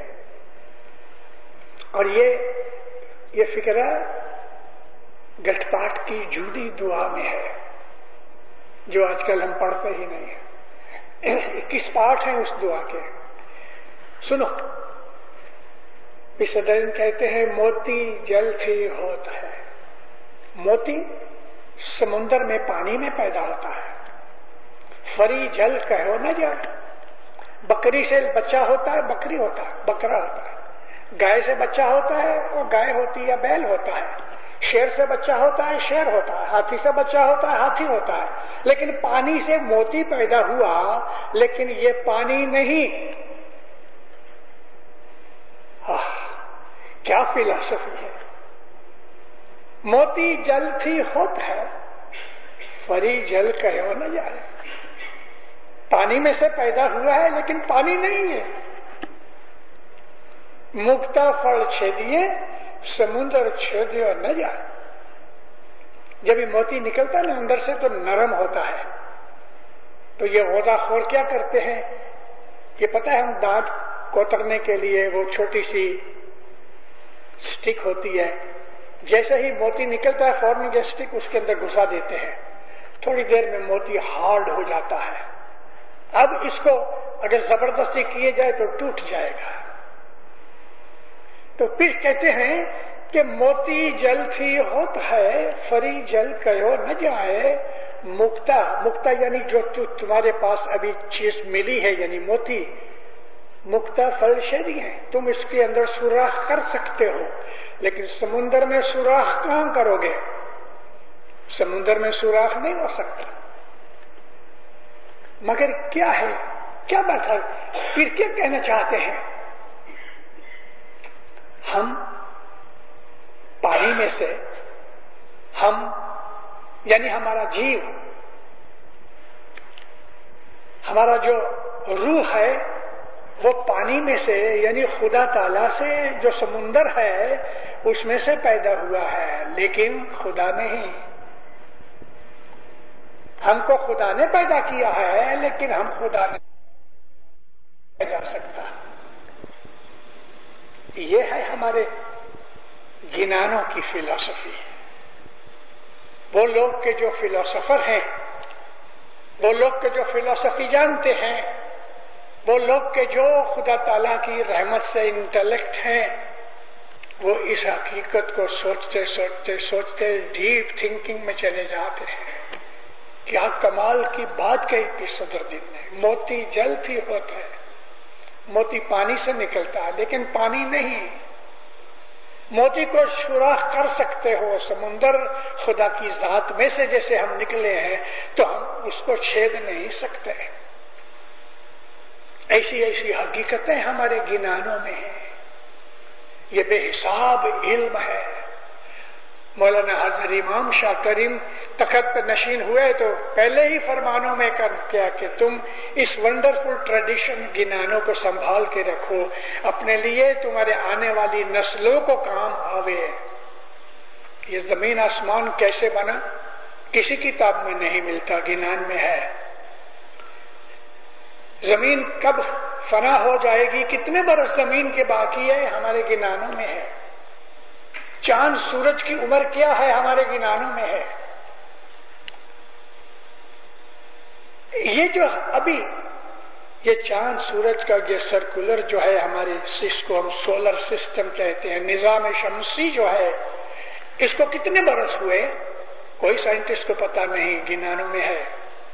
اور یہ فکرہ گٹھ پاٹ کی جھوٹی دعا میں ہے جو آج کل ہم پڑھتے ہی نہیں ہیں. 21 پاٹ ہیں اس دعا کے. سنو. صدر کہتے ہیں، موتی جل سے ہوتا ہے. موتی سمندر میں پانی میں پیدا ہوتا ہے. फरी जल कहो न जाए। बकरी से बच्चा होता है बकरी होता है, बकरा होता है। गाय से बच्चा होता है वो गाय होती है या बैल होता है। शेर से बच्चा होता है शेर होता है। हाथी से बच्चा होता है हाथी होता है। लेकिन पानी से मोती पैदा हुआ, लेकिन ये पानी नहीं। क्या फिलॉसफी है। मोती जल थी होत है, फरी जल कहो न जाए। पानी में से पैदा हुआ है लेकिन पानी नहीं है। मुक्ता फल छेदिए समुद्र छेदियो न जाए। जब ये मोती निकलता है ना अंदर से तो नरम होता है। तो ये गौदाखोर क्या करते हैं, ये पता है, हम दांत कोतरने के लिए वो छोटी सी स्टिक होती है, जैसे ही मोती निकलता है फौरन ये स्टिक उसके अंदर घुसा देते हैं। थोड़ी देर में मोती हार्ड हो जाता है। अब इसको अगर जबरदस्ती किए जाए तो टूट जाएगा। तो फिर कहते हैं कि मोती जल थी होत है, फरी जल कहो न जाए। मुक्ता, मुक्ता यानी जो तुम्हारे पास अभी चीज मिली है, यानी मोती, मुक्ता फल शेदी है। तुम इसके अंदर सुराख कर सकते हो, लेकिन समुद्र में सुराख कहां करोगे। समुद्र में सुराख नहीं हो सकता। मगर क्या है, क्या बात है, फिर क्या कहना चाहते हैं। हम पानी में से, हम यानी हमारा जीव, हमारा जो रूह है वो पानी में से यानी खुदा ताला से, जो समुंदर है उसमें से पैदा हुआ है, लेकिन खुदा नहीं। हमको खुदा ने पैदा किया है लेकिन हम खुदा नहीं जा सकता। ये है हमारे गिनानों की फिलॉसफी। वो लोग के जो फिलॉसफर हैं, वो लोग के जो फिलॉसफी जानते हैं, वो लोग के जो खुदा ताला की रहमत से इंटेलेक्ट हैं, वो इस हकीकत को सोचते सोचते सोचते डीप थिंकिंग में चले जाते हैं। क्या कमाल की बात कही थी सदरुद्दीन ने। मोती जल थी होता है, मोती पानी से निकलता है लेकिन पानी नहीं। मोती को सुराख कर सकते हो, समुंदर खुदा की जात में से जैसे हम निकले हैं तो हम उसको छेद नहीं सकते। ऐसी ऐसी हकीकतें हमारे गिनानों में हैं। ये बेहिसाब इल्म है। मौलाना हजर इमाम शाह करीम तखत पर नशीन हुए तो पहले ही फरमानों में कर किया कि तुम इस वंडरफुल ट्रेडिशन गिनानों को संभाल के रखो, अपने लिए, तुम्हारे आने वाली नस्लों को काम आवे। ये जमीन आसमान कैसे बना किसी किताब में नहीं मिलता, गिनान में है। जमीन कब फना हो जाएगी, कितने बरस जमीन के बाकी है, हमारे गिनानों में है। चांद सूरज की उम्र क्या है, हमारे गिनानों में है। ये जो अभी ये चांद सूरज का ये सर्कुलर जो है, हमारे जिसको हम सोलर सिस्टम कहते हैं, निजाम शमसी जो है, इसको कितने बरस हुए कोई साइंटिस्ट को पता नहीं, गिनानों में है।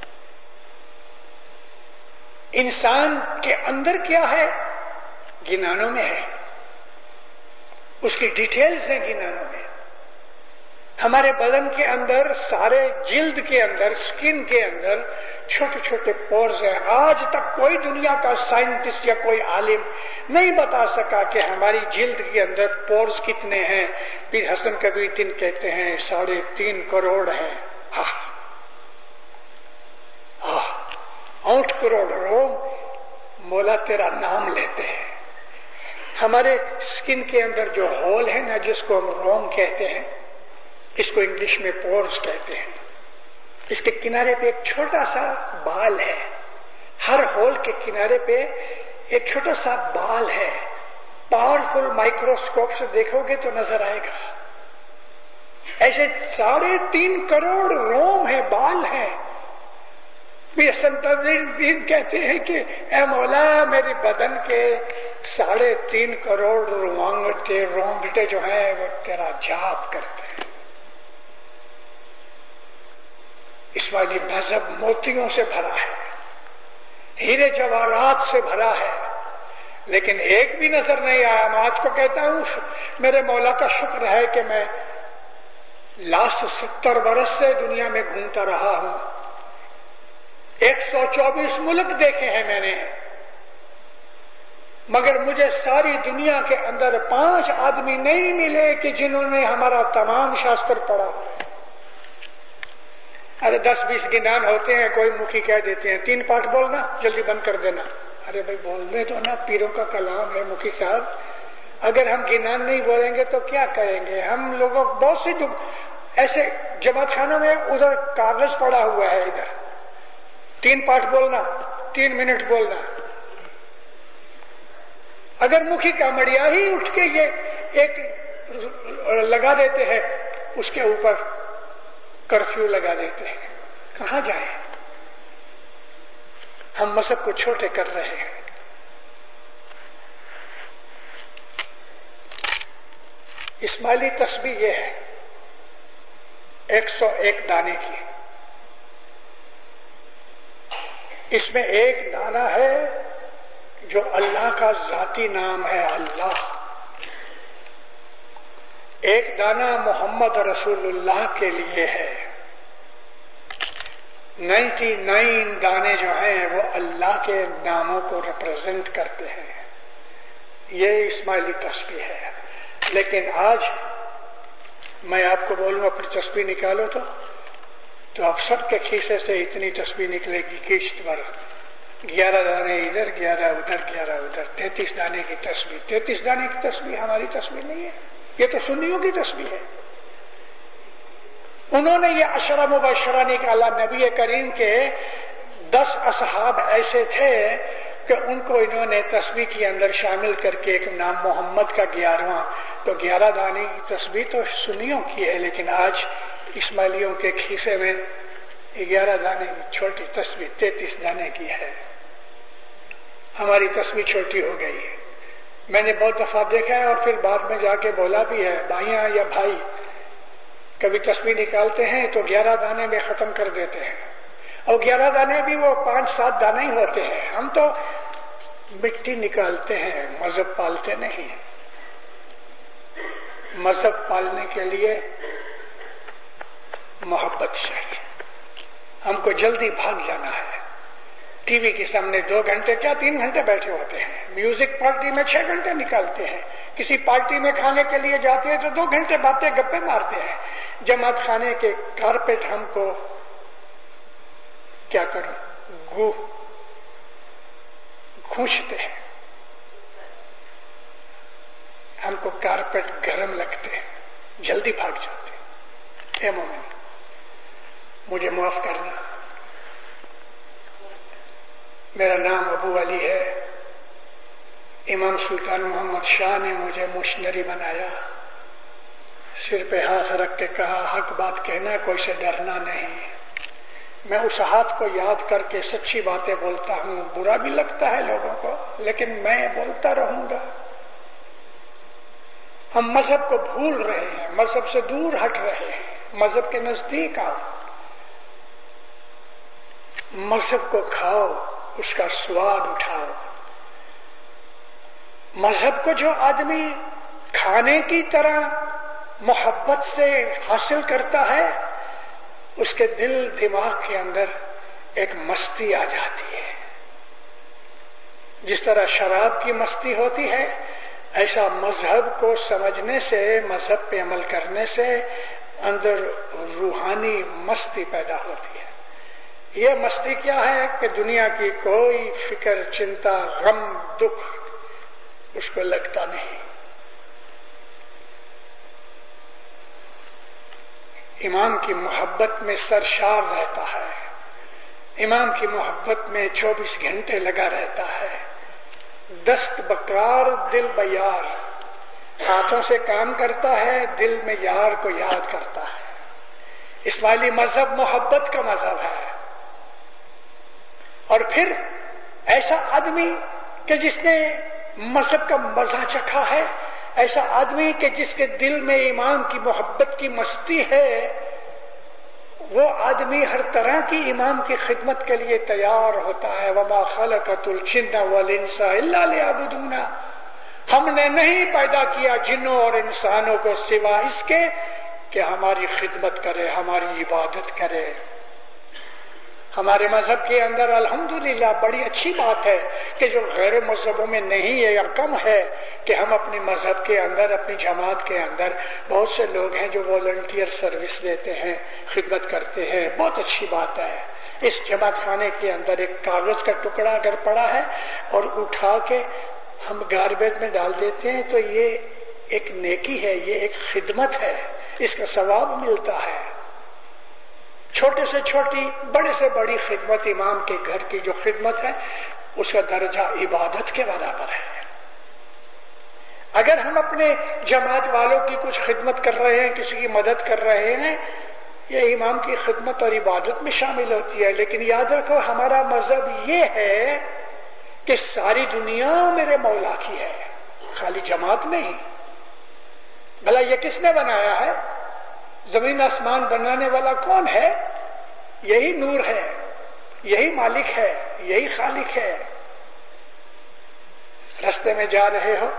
इंसान के अंदर क्या है, गिनानों में है। उसकी डिटेल्स हैं गिनानों में। हमारे बदन के अंदर, सारे जिल्द के अंदर, स्किन के अंदर छोटे छोटे पोर्स हैं। आज तक कोई दुनिया का साइंटिस्ट या कोई आलिम नहीं बता सका कि हमारी जिल्द के अंदर पोर्स कितने हैं। पीर हसन कबीरउद्दीन कहते हैं 3.5 करोड़ हैं। 8 करोड़ रोम मौला तेरा नाम लेते हैं। हमारे स्किन के अंदर जो होल है ना, जिसको हम रोम कहते हैं, इसको इंग्लिश में पोर्स कहते हैं। इसके किनारे पे एक छोटा सा बाल है। हर होल के किनारे पे एक छोटा सा बाल है। पावरफुल माइक्रोस्कोप से देखोगे तो नजर आएगा। ऐसे 3.5 करोड़ रोम है, बाल है। भी संतबीन कहते हैं कि ए मौला, मेरे बदन के 3.5 करोड़ रोंगटे जो हैं वो तेरा जाप करते हैं। इस اسماعیلی مذہب موتیوں سے بھرا ہے، ہیرے جواہرات سے بھرا ہے، لیکن ایک بھی نظر نہیں آیا۔ میں آج کو کہتا ہوں میرے مولا کا شکر ہے کہ میں لاسٹ 70 برس سے دنیا میں گھومتا رہا ہوں، 124 ملک دیکھے ہیں میں نے، مگر مجھے ساری دنیا کے اندر 5 آدمی نہیں ملے کہ جنہوں نے ہمارا تمام شاستر پڑھا۔ ارے 10-20 گنان ہوتے ہیں، کوئی مکھی کہہ دیتے ہیں 3 پاٹ بولنا، جلدی بند کر دینا۔ ارے بھائی بولنے تو نا، پیروں کا کلام ہے مکھی صاحب، اگر ہم گنان نہیں بولیں گے تو کیا کریں گے؟ ہم لوگوں بہت سی ایسے جماعت خانوں میں ادھر کاغذ پڑا ہوا ہے، ادھر 3 پاٹ بولنا، 3 منٹ بولنا۔ اگر مکھی کا مڑیا ہی اٹھ کے یہ ایک لگا دیتے ہیں، اس کے اوپر کرفیو لگا دیتے ہیں، کہاں جائیں؟ ہم مذہب کو چھوٹے کر رہے ہیں۔ اسماعیلی تسبیح یہ ہے 101 دانے کی، اس میں ایک دانہ ہے جو اللہ کا ذاتی نام ہے اللہ، ایک دانہ محمد رسول اللہ کے لیے ہے، 99 دانے جو ہیں وہ اللہ کے ناموں کو ریپرزینٹ کرتے ہیں۔ یہ اسماعیلی تسبیح ہے۔ لیکن آج میں آپ کو بولوں اپنی تسبیح نکالو تو آپ سب کے کھیسے سے اتنی تسبیح نکلے گی کشت بھر، 11 دانے ادھر، 11 ادھر، 11 ادھر، 33 دانے کی تسبیح۔ 33 دانے کی تسبیح ہماری تسبیح نہیں ہے، یہ تو سنیوں کی تسبیح ہے۔ انہوں نے یہ 10 مبشرہ نکالا۔ نبی کریم کے 10 اصحاب ایسے تھے کہ ان کو انہوں نے تسبیح کے اندر شامل کر کے ایک نام محمد کا 11واں، تو 11 دانے کی تسبیح تو سنیوں کی ہے، لیکن آج اسماعیلیوں کے کھیسے میں 11 دانے کی چھوٹی تسبیح 33 دانے کی ہے۔ ہماری تسبیح چھوٹی ہو گئی ہے۔ میں نے بہت دفعہ دیکھا ہے اور پھر بعد میں جا کے بولا بھی ہے، بھائیاں یا بھائی کبھی تسبیح نکالتے ہیں تو 11 دانے میں ختم کر دیتے ہیں، اور 11 دانے بھی وہ 5-7 دانے ہی ہوتے ہیں۔ ہم تو مٹی نکالتے ہیں، مذہب پالتے نہیں۔ مذہب پالنے کے لیے محبت چاہیے۔ ہم کو جلدی بھاگ جانا ہے، ٹی وی کے سامنے 2 گھنٹے کیا 3 گھنٹے بیٹھے ہوتے ہیں، میوزک پارٹی میں 6 گھنٹے نکالتے ہیں، کسی پارٹی میں کھانے کے لیے جاتے ہیں تو 2 گھنٹے باتیں گپے مارتے ہیں۔ جماعت خانے کے کارپیٹ ہم کو کیا کروں کھونچتے ہیں، ہم کو کارپیٹ گرم لگتے ہیں، جلدی بھاگ جاتے ہیں۔ اے مومن مجھے معاف کرنا، میرا نام ابو علی ہے، امام سلطان محمد شاہ نے مجھے مشنری بنایا، سر پہ ہاتھ رکھ کے کہا حق بات کہنا، کوئی سے ڈرنا نہیں۔ میں اس ہاتھ کو یاد کر کے سچی باتیں بولتا ہوں، برا بھی لگتا ہے لوگوں کو، لیکن میں بولتا رہوں گا۔ ہم مذہب کو بھول رہے ہیں، مذہب سے دور ہٹ رہے ہیں، مذہب کے نزدیک آؤ، مذہب کو کھاؤ، اس کا سواد اٹھاؤ۔ مذہب کو جو آدمی کھانے کی طرح محبت سے حاصل کرتا ہے، اس کے دل دماغ کے اندر ایک مستی آ جاتی ہے۔ جس طرح شراب کی مستی ہوتی ہے، ایسا مذہب کو سمجھنے سے، مذہب پہ عمل کرنے سے اندر روحانی مستی پیدا ہوتی ہے۔ یہ مستی کیا ہے کہ دنیا کی کوئی فکر، چنتا، غم، دکھ اس کو لگتا نہیں۔ امام کی محبت میں سرشار رہتا ہے، امام کی محبت میں 24 گھنٹے لگا رہتا ہے۔ دست بکار دل بیار، ہاتھوں سے کام کرتا ہے، دل میں یار کو یاد کرتا ہے۔ اسماعیلی مذہب محبت کا مذہب ہے۔ اور پھر ایسا آدمی کہ جس نے مذہب کا مزہ چکھا ہے، ایسا آدمی کہ جس کے دل میں امام کی محبت کی مستی ہے، وہ آدمی ہر طرح کی امام کی خدمت کے لیے تیار ہوتا ہے. وما خلقت الجن والانس الا لیعبدون. ہم نے نہیں پیدا کیا جنوں اور انسانوں کو سوا اس کے کہ ہماری خدمت کرے, ہماری عبادت کرے. ہمارے مذہب کے اندر الحمدللہ بڑی اچھی بات ہے کہ جو غیر مذہبوں میں نہیں ہے یا کم ہے کہ ہم اپنے مذہب کے اندر, اپنی جماعت کے اندر بہت سے لوگ ہیں جو والنٹیئر سروس دیتے ہیں, خدمت کرتے ہیں. بہت اچھی بات ہے. اس جماعت خانے کے اندر ایک کاغذ کا ٹکڑا اگر پڑا ہے اور اٹھا کے ہم گاربیج میں ڈال دیتے ہیں تو یہ ایک نیکی ہے, یہ ایک خدمت ہے, اس کا ثواب ملتا ہے. چھوٹے سے چھوٹی, بڑے سے بڑی خدمت, امام کے گھر کی جو خدمت ہے اس کا درجہ عبادت کے برابر ہے. اگر ہم اپنے جماعت والوں کی کچھ خدمت کر رہے ہیں, کسی کی مدد کر رہے ہیں, یہ امام کی خدمت اور عبادت میں شامل ہوتی ہے. لیکن یاد رکھو ہمارا مذہب یہ ہے کہ ساری دنیا میرے مولا کی ہے, خالی جماعت نہیں. بھلا یہ کس نے بنایا ہے؟ زمین آسمان بنانے والا کون ہے؟ یہی نور ہے, یہی مالک ہے, یہی خالق ہے. رستے میں جا رہے ہو,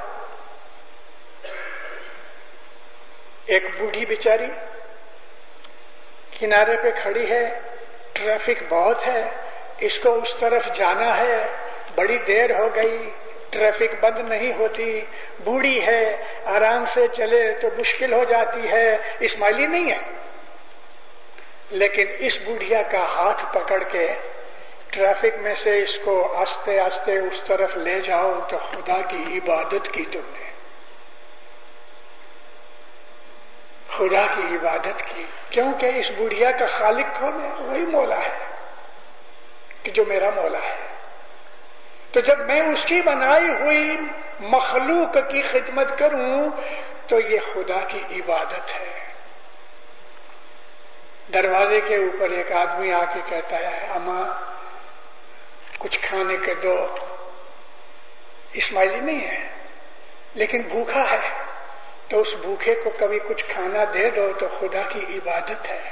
ایک بوڑھی بیچاری کنارے پہ کھڑی ہے, ٹریفک بہت ہے, اس کو اس طرف جانا ہے, بڑی دیر ہو گئی, ٹریفک بند نہیں ہوتی, بوڑھی ہے, آرام سے چلے تو مشکل ہو جاتی ہے. اسماعیلی نہیں ہے, لیکن اس بوڑھیا کا ہاتھ پکڑ کے ٹریفک میں سے اس کو آستے آستے اس طرف لے جاؤ تو خدا کی عبادت کی تم نے, خدا کی عبادت کی. کیونکہ اس بوڑھیا کا خالق کون ہے؟ وہی مولا ہے کہ جو میرا مولا ہے. تو جب میں اس کی بنائی ہوئی مخلوق کی خدمت کروں تو یہ خدا کی عبادت ہے. دروازے کے اوپر ایک آدمی آ کے کہتا ہے, اماں کچھ کھانے کے دو. اسماعیلی نہیں ہے لیکن بھوکا ہے, تو اس بھوکے کو کبھی کچھ کھانا دے دو تو خدا کی عبادت ہے.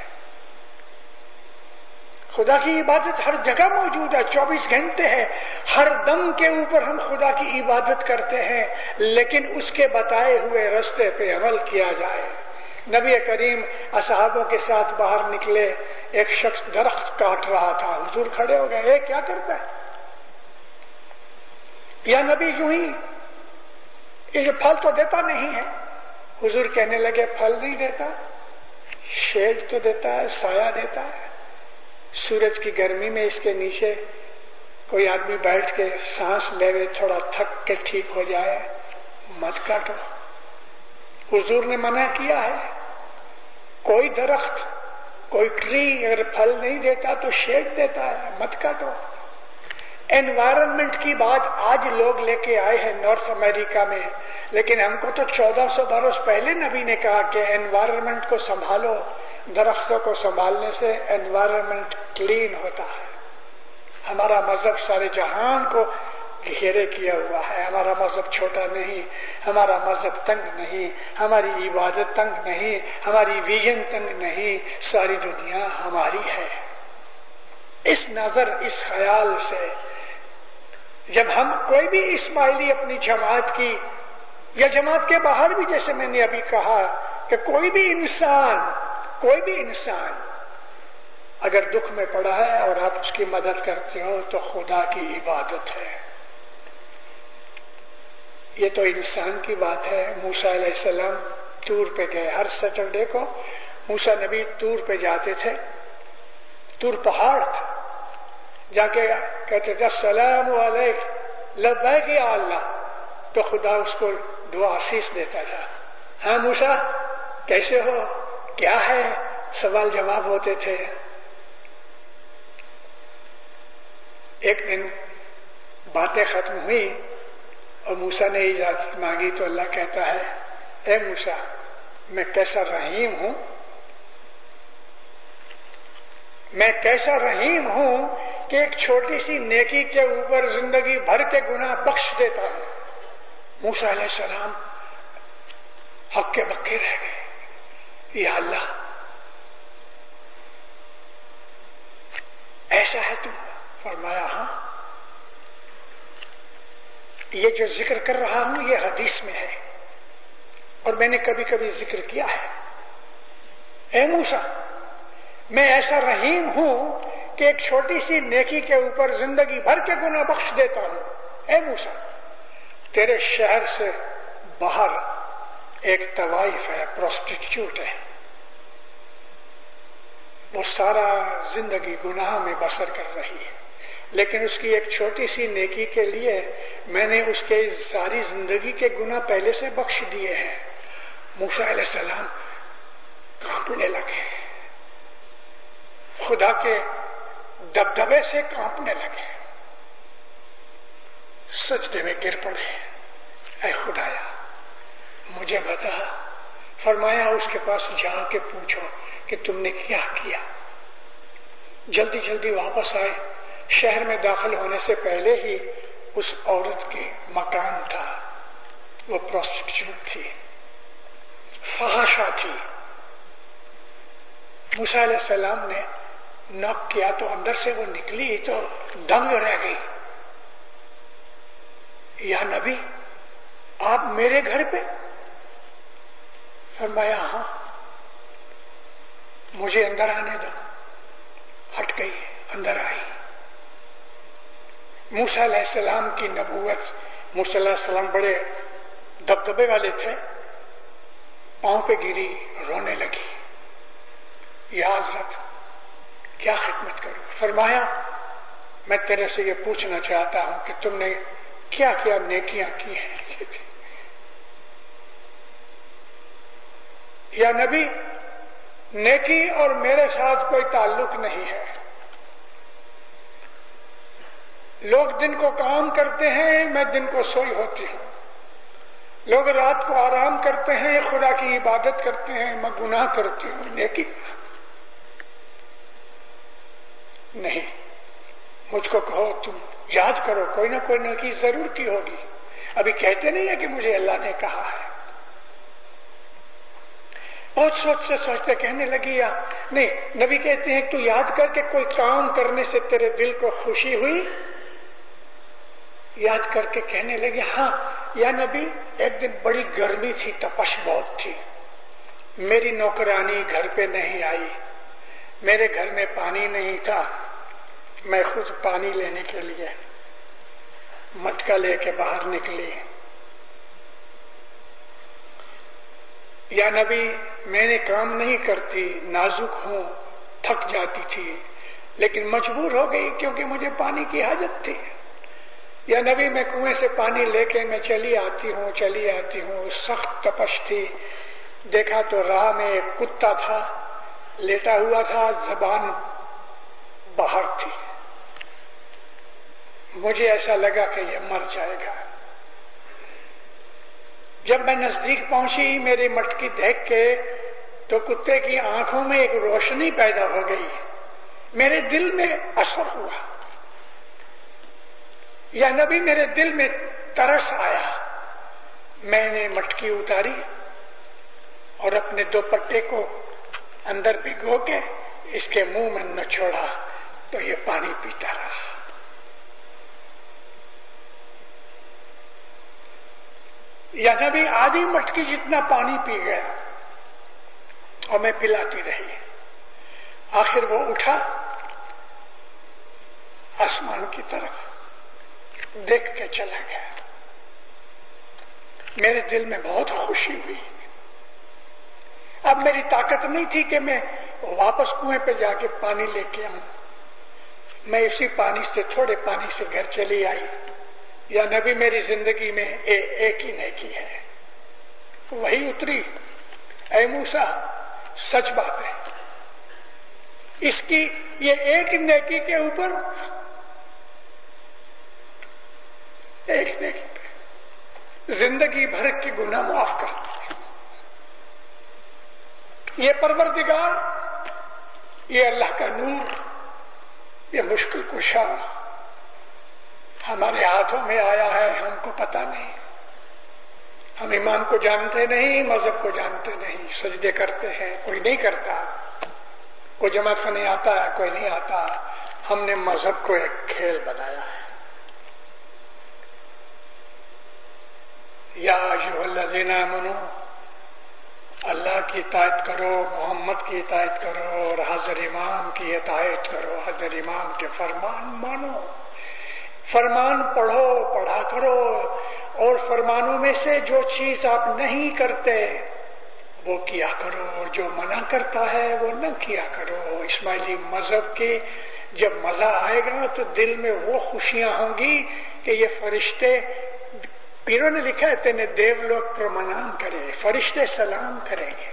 خدا کی عبادت ہر جگہ موجود ہے, 24 گھنٹے ہے, ہر دم کے اوپر ہم خدا کی عبادت کرتے ہیں, لیکن اس کے بتائے ہوئے رستے پہ عمل کیا جائے. نبی کریم اصحابوں کے ساتھ باہر نکلے, ایک شخص درخت کاٹ رہا تھا, حضور کھڑے ہو گئے, کیا کرتا ہے؟ یا نبی یوں ہی, یہ پھل تو دیتا نہیں ہے. حضور کہنے لگے پھل نہیں دیتا, شیڈ تو دیتا ہے, سایہ دیتا ہے. سورج کی گرمی میں اس کے نیچے کوئی آدمی بیٹھ کے سانس لے, تھوڑا تھک کے ٹھیک ہو جائے, مت کاٹو. حضور نے منع کیا ہے. کوئی درخت, کوئی ٹری اگر پھل نہیں دیتا تو شیڈ دیتا ہے, مت کاٹو. انوائرمنٹ کی بات آج لوگ لے کے آئے ہیں نارتھ امریکہ میں, لیکن ہم کو تو 1400 برس پہلے نبی نے کہا کہ انوائرمنٹ کو سنبھالو. درختوں کو سنبھالنے سے انوائرمنٹ کلین ہوتا ہے. ہمارا مذہب سارے جہان کو گھیرے کیا ہوا ہے. ہمارا مذہب چھوٹا نہیں, ہمارا مذہب تنگ نہیں, ہماری عبادت تنگ نہیں, ہماری ویژن تنگ نہیں. ساری دنیا ہماری ہے. اس نظر, اس خیال سے جب ہم کوئی بھی اسماعیلی اپنی جماعت کی یا جماعت کے باہر بھی, جیسے میں نے ابھی کہا کہ کوئی بھی انسان اگر دکھ میں پڑا ہے اور آپ اس کی مدد کرتے ہو تو خدا کی عبادت ہے. یہ تو انسان کی بات ہے. موسیٰ علیہ السلام طور پہ گئے. ہر سیٹرڈے کو موسیٰ نبی طور پہ جاتے تھے. طور پہاڑ تھا, جا کے کہتے تھے السلام علیک لبیک یا اللہ, تو خدا اس کو دعا آسیس دیتا تھا. ہاں موسیٰ کیسے ہو, کیا ہے, سوال جواب ہوتے تھے. ایک دن باتیں ختم ہوئی اور موسیٰ نے اجازت مانگی تو اللہ کہتا ہے, اے موسیٰ میں کیسا رحیم ہوں, میں کیسا رحیم ہوں کہ ایک چھوٹی سی نیکی کے اوپر زندگی بھر کے گناہ بخش دیتا ہوں. موسیٰ علیہ السلام ہکے بکے رہ گئے. یا اللہ, ایسا ہے تم؟ فرمایا ہاں، یہ جو ذکر کر رہا ہوں یہ حدیث میں ہے اور میں نے کبھی کبھی ذکر کیا ہے. اے موسیٰ، میں ایسا رحیم ہوں کہ ایک چھوٹی سی نیکی کے اوپر زندگی بھر کے گناہ بخش دیتا ہوں. اے موسیٰ، تیرے شہر سے باہر ایک طوائف ہے، پروسٹیٹیوٹ ہے، وہ سارا زندگی گناہ میں بسر کر رہی ہے، لیکن اس کی ایک چھوٹی سی نیکی کے لیے میں نے اس کے ساری زندگی کے گناہ پہلے سے بخش دیے ہیں. موسیٰ علیہ السلام کانپنے لگے، خدا کے دبدبے سے کانپنے لگے، سجدے میں گر پڑے. اے خدایا مجھے بتا. فرمایا اس کے پاس جا کے پوچھو کہ تم نے کیا کیا. جلدی جلدی واپس آئے. شہر میں داخل ہونے سے پہلے ہی اس عورت کے مکان تھا، وہ پروسٹیٹیوٹ تھی، فحاشا تھی. موسیٰ علیہ السلام نے ناک کیا تو اندر سے وہ نکلی تو دنگ رہ گئی. یا نبی آپ میرے گھر پہ؟ فرمایا ہاں. مجھے اندر آنے دو. ہٹ گئی، اندر آئی. موسیٰ علیہ السلام کی نبوت، موسیٰ علیہ السلام بڑے دبدبے والے تھے، پاؤں پہ گری، رونے لگی. یا حضرت کیا خدمت کروں؟ فرمایا میں تیرے سے یہ پوچھنا چاہتا ہوں کہ تم نے کیا کیا نیکیاں کی ہیں. یا نبی نیکی اور میرے ساتھ کوئی تعلق نہیں ہے. لوگ دن کو کام کرتے ہیں، میں دن کو سوئی ہوتی ہوں. لوگ رات کو آرام کرتے ہیں، خدا کی عبادت کرتے ہیں، میں گناہ کرتی ہوں. نیکی نہیں. مجھ کو کہو تم یاد کرو، کوئی نہ کوئی نیکی ضرور کی ہوگی. ابھی کہتے نہیں ہے کہ مجھے اللہ نے کہا ہے. بہت سوچتے سوچتے کہنے لگی یا نہیں. نبی کہتے ہیں تو یاد کر کے کوئی کام کرنے سے تیرے دل کو خوشی ہوئی. یاد کر کے کہنے لگی ہاں یا نبی ایک دن بڑی گرمی تھی، تپش بہت تھی، میری نوکرانی گھر پہ نہیں آئی، میرے گھر میں پانی نہیں تھا، میں خود پانی لینے کے لیے مٹکا لے کے باہر نکلی. یا نبی میں نے کام نہیں کرتی، نازک ہوں، تھک جاتی تھی، لیکن مجبور ہو گئی کیونکہ مجھے پانی کی حاجت تھی. یا نبی میں کنویں سے پانی لے کے میں چلی آتی ہوں. سخت تپش تھی. دیکھا تو راہ میں ایک کتا تھا، لیٹا ہوا تھا، زبان باہر تھی. مجھے ایسا لگا کہ یہ مر جائے گا. جب میں نزدیک پہنچی میری مٹکی دیکھ کے تو کتے کی آنکھوں میں ایک روشنی پیدا ہو گئی. میرے دل میں اثر ہوا. یا نبی میرے دل میں ترس آیا. میں نے مٹکی اتاری اور اپنے دوپٹے کو اندر بھگو کے اس کے منہ میں نچوڑا تو یہ پانی پیتا رہا. یا نبی آدھی مٹکی جتنا پانی پی گیا اور میں پلاتی رہی. آخر وہ اٹھا، آسمان کی طرف دیکھ کے چلا گیا. میرے دل میں بہت خوشی ہوئی. اب میری طاقت نہیں تھی کہ میں واپس کنویں پہ جا کے پانی لے کے آؤں. میں اسی پانی سے، تھوڑے پانی سے گھر چلی آئی. یا نبی میری زندگی میں ایک ہی نیکی ہے، وہی اتری. اے موسیٰ سچ بات ہے، اس کی یہ ایک نیکی کے اوپر، ایک نیکی پہ زندگی بھر کے گناہ معاف کرتی ہے. یہ پروردگار، یہ اللہ کا نور، یہ مشکل کشا ہمارے ہاتھوں میں آیا ہے. ہم کو پتہ نہیں، ہم ایمان کو جانتے نہیں، مذہب کو جانتے نہیں. سجدے کرتے ہیں، کوئی نہیں کرتا. کوئی جماعت کا نہیں آتا ہے، کوئی نہیں آتا. ہم نے مذہب کو ایک کھیل بنایا ہے. یا ایھا الذین آمنوا، اللہ کی اطاعت کرو، محمد کی اطاعت کرو، اور حضرت امام کی اطاعت کرو، حضرت امام کے فرمان مانو، فرمان پڑھو، پڑھا کرو، اور فرمانوں میں سے جو چیز آپ نہیں کرتے وہ کیا کرو، اور جو منع کرتا ہے وہ نہ کیا کرو. اسماعیلی مذہب کے جب مزہ آئے گا تو دل میں وہ خوشیاں ہوں گی کہ یہ فرشتے، پیروں نے لکھا ہے تینے دیو لوگ پرمنام کرے، فرشتے سلام کریں گے،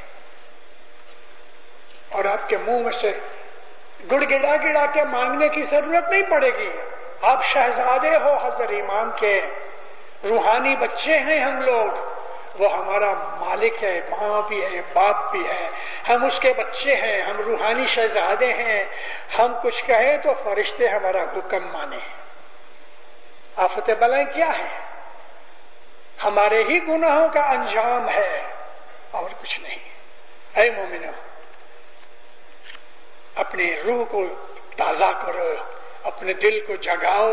اور آپ کے منہ میں سے گڑ گڑا گڑا کے مانگنے کی ضرورت نہیں پڑے گی. آپ شہزادے ہو حضرت امام کے، روحانی بچے ہیں ہم لوگ، وہ ہمارا مالک ہے، ماں بھی ہے، باپ بھی ہے، ہم اس کے بچے ہیں، ہم روحانی شہزادے ہیں. ہم کچھ کہیں تو فرشتے ہمارا حکم مانے. آفت بلائیں کیا ہے؟ ہمارے ہی گناہوں کا انجام ہے اور کچھ نہیں. اے مومنو، اپنی روح کو تازہ کرو، اپنے دل کو جگاؤ،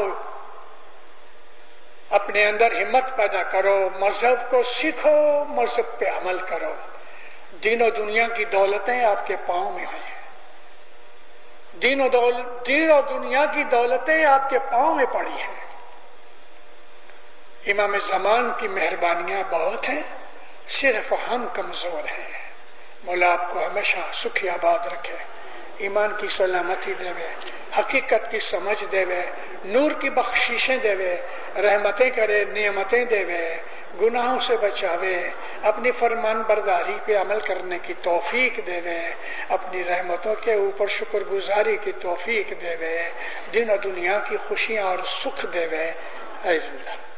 اپنے اندر ہمت پیدا کرو، مذہب کو سیکھو، مذہب پہ عمل کرو. دین و دنیا کی دولتیں آپ کے پاؤں میں ہیں، دین و دنیا کی دولتیں آپ کے پاؤں میں پڑی ہیں. امام زمان کی مہربانیاں بہت ہیں، صرف ہم کمزور ہیں. مولا آپ کو ہمیشہ سکھی آباد رکھے، ایمان کی سلامتی دے، حقیقت کی سمجھ دے، نور کی بخششیں دے، رحمتیں کرے، نعمتیں دے، گناہوں سے بچاوے، اپنی فرمان برداری پہ عمل کرنے کی توفیق دے، اپنی رحمتوں کے اوپر شکر گزاری کی توفیق دے، دین و دنیا کی خوشیاں اور سکھ دے. اعوذ باللہ.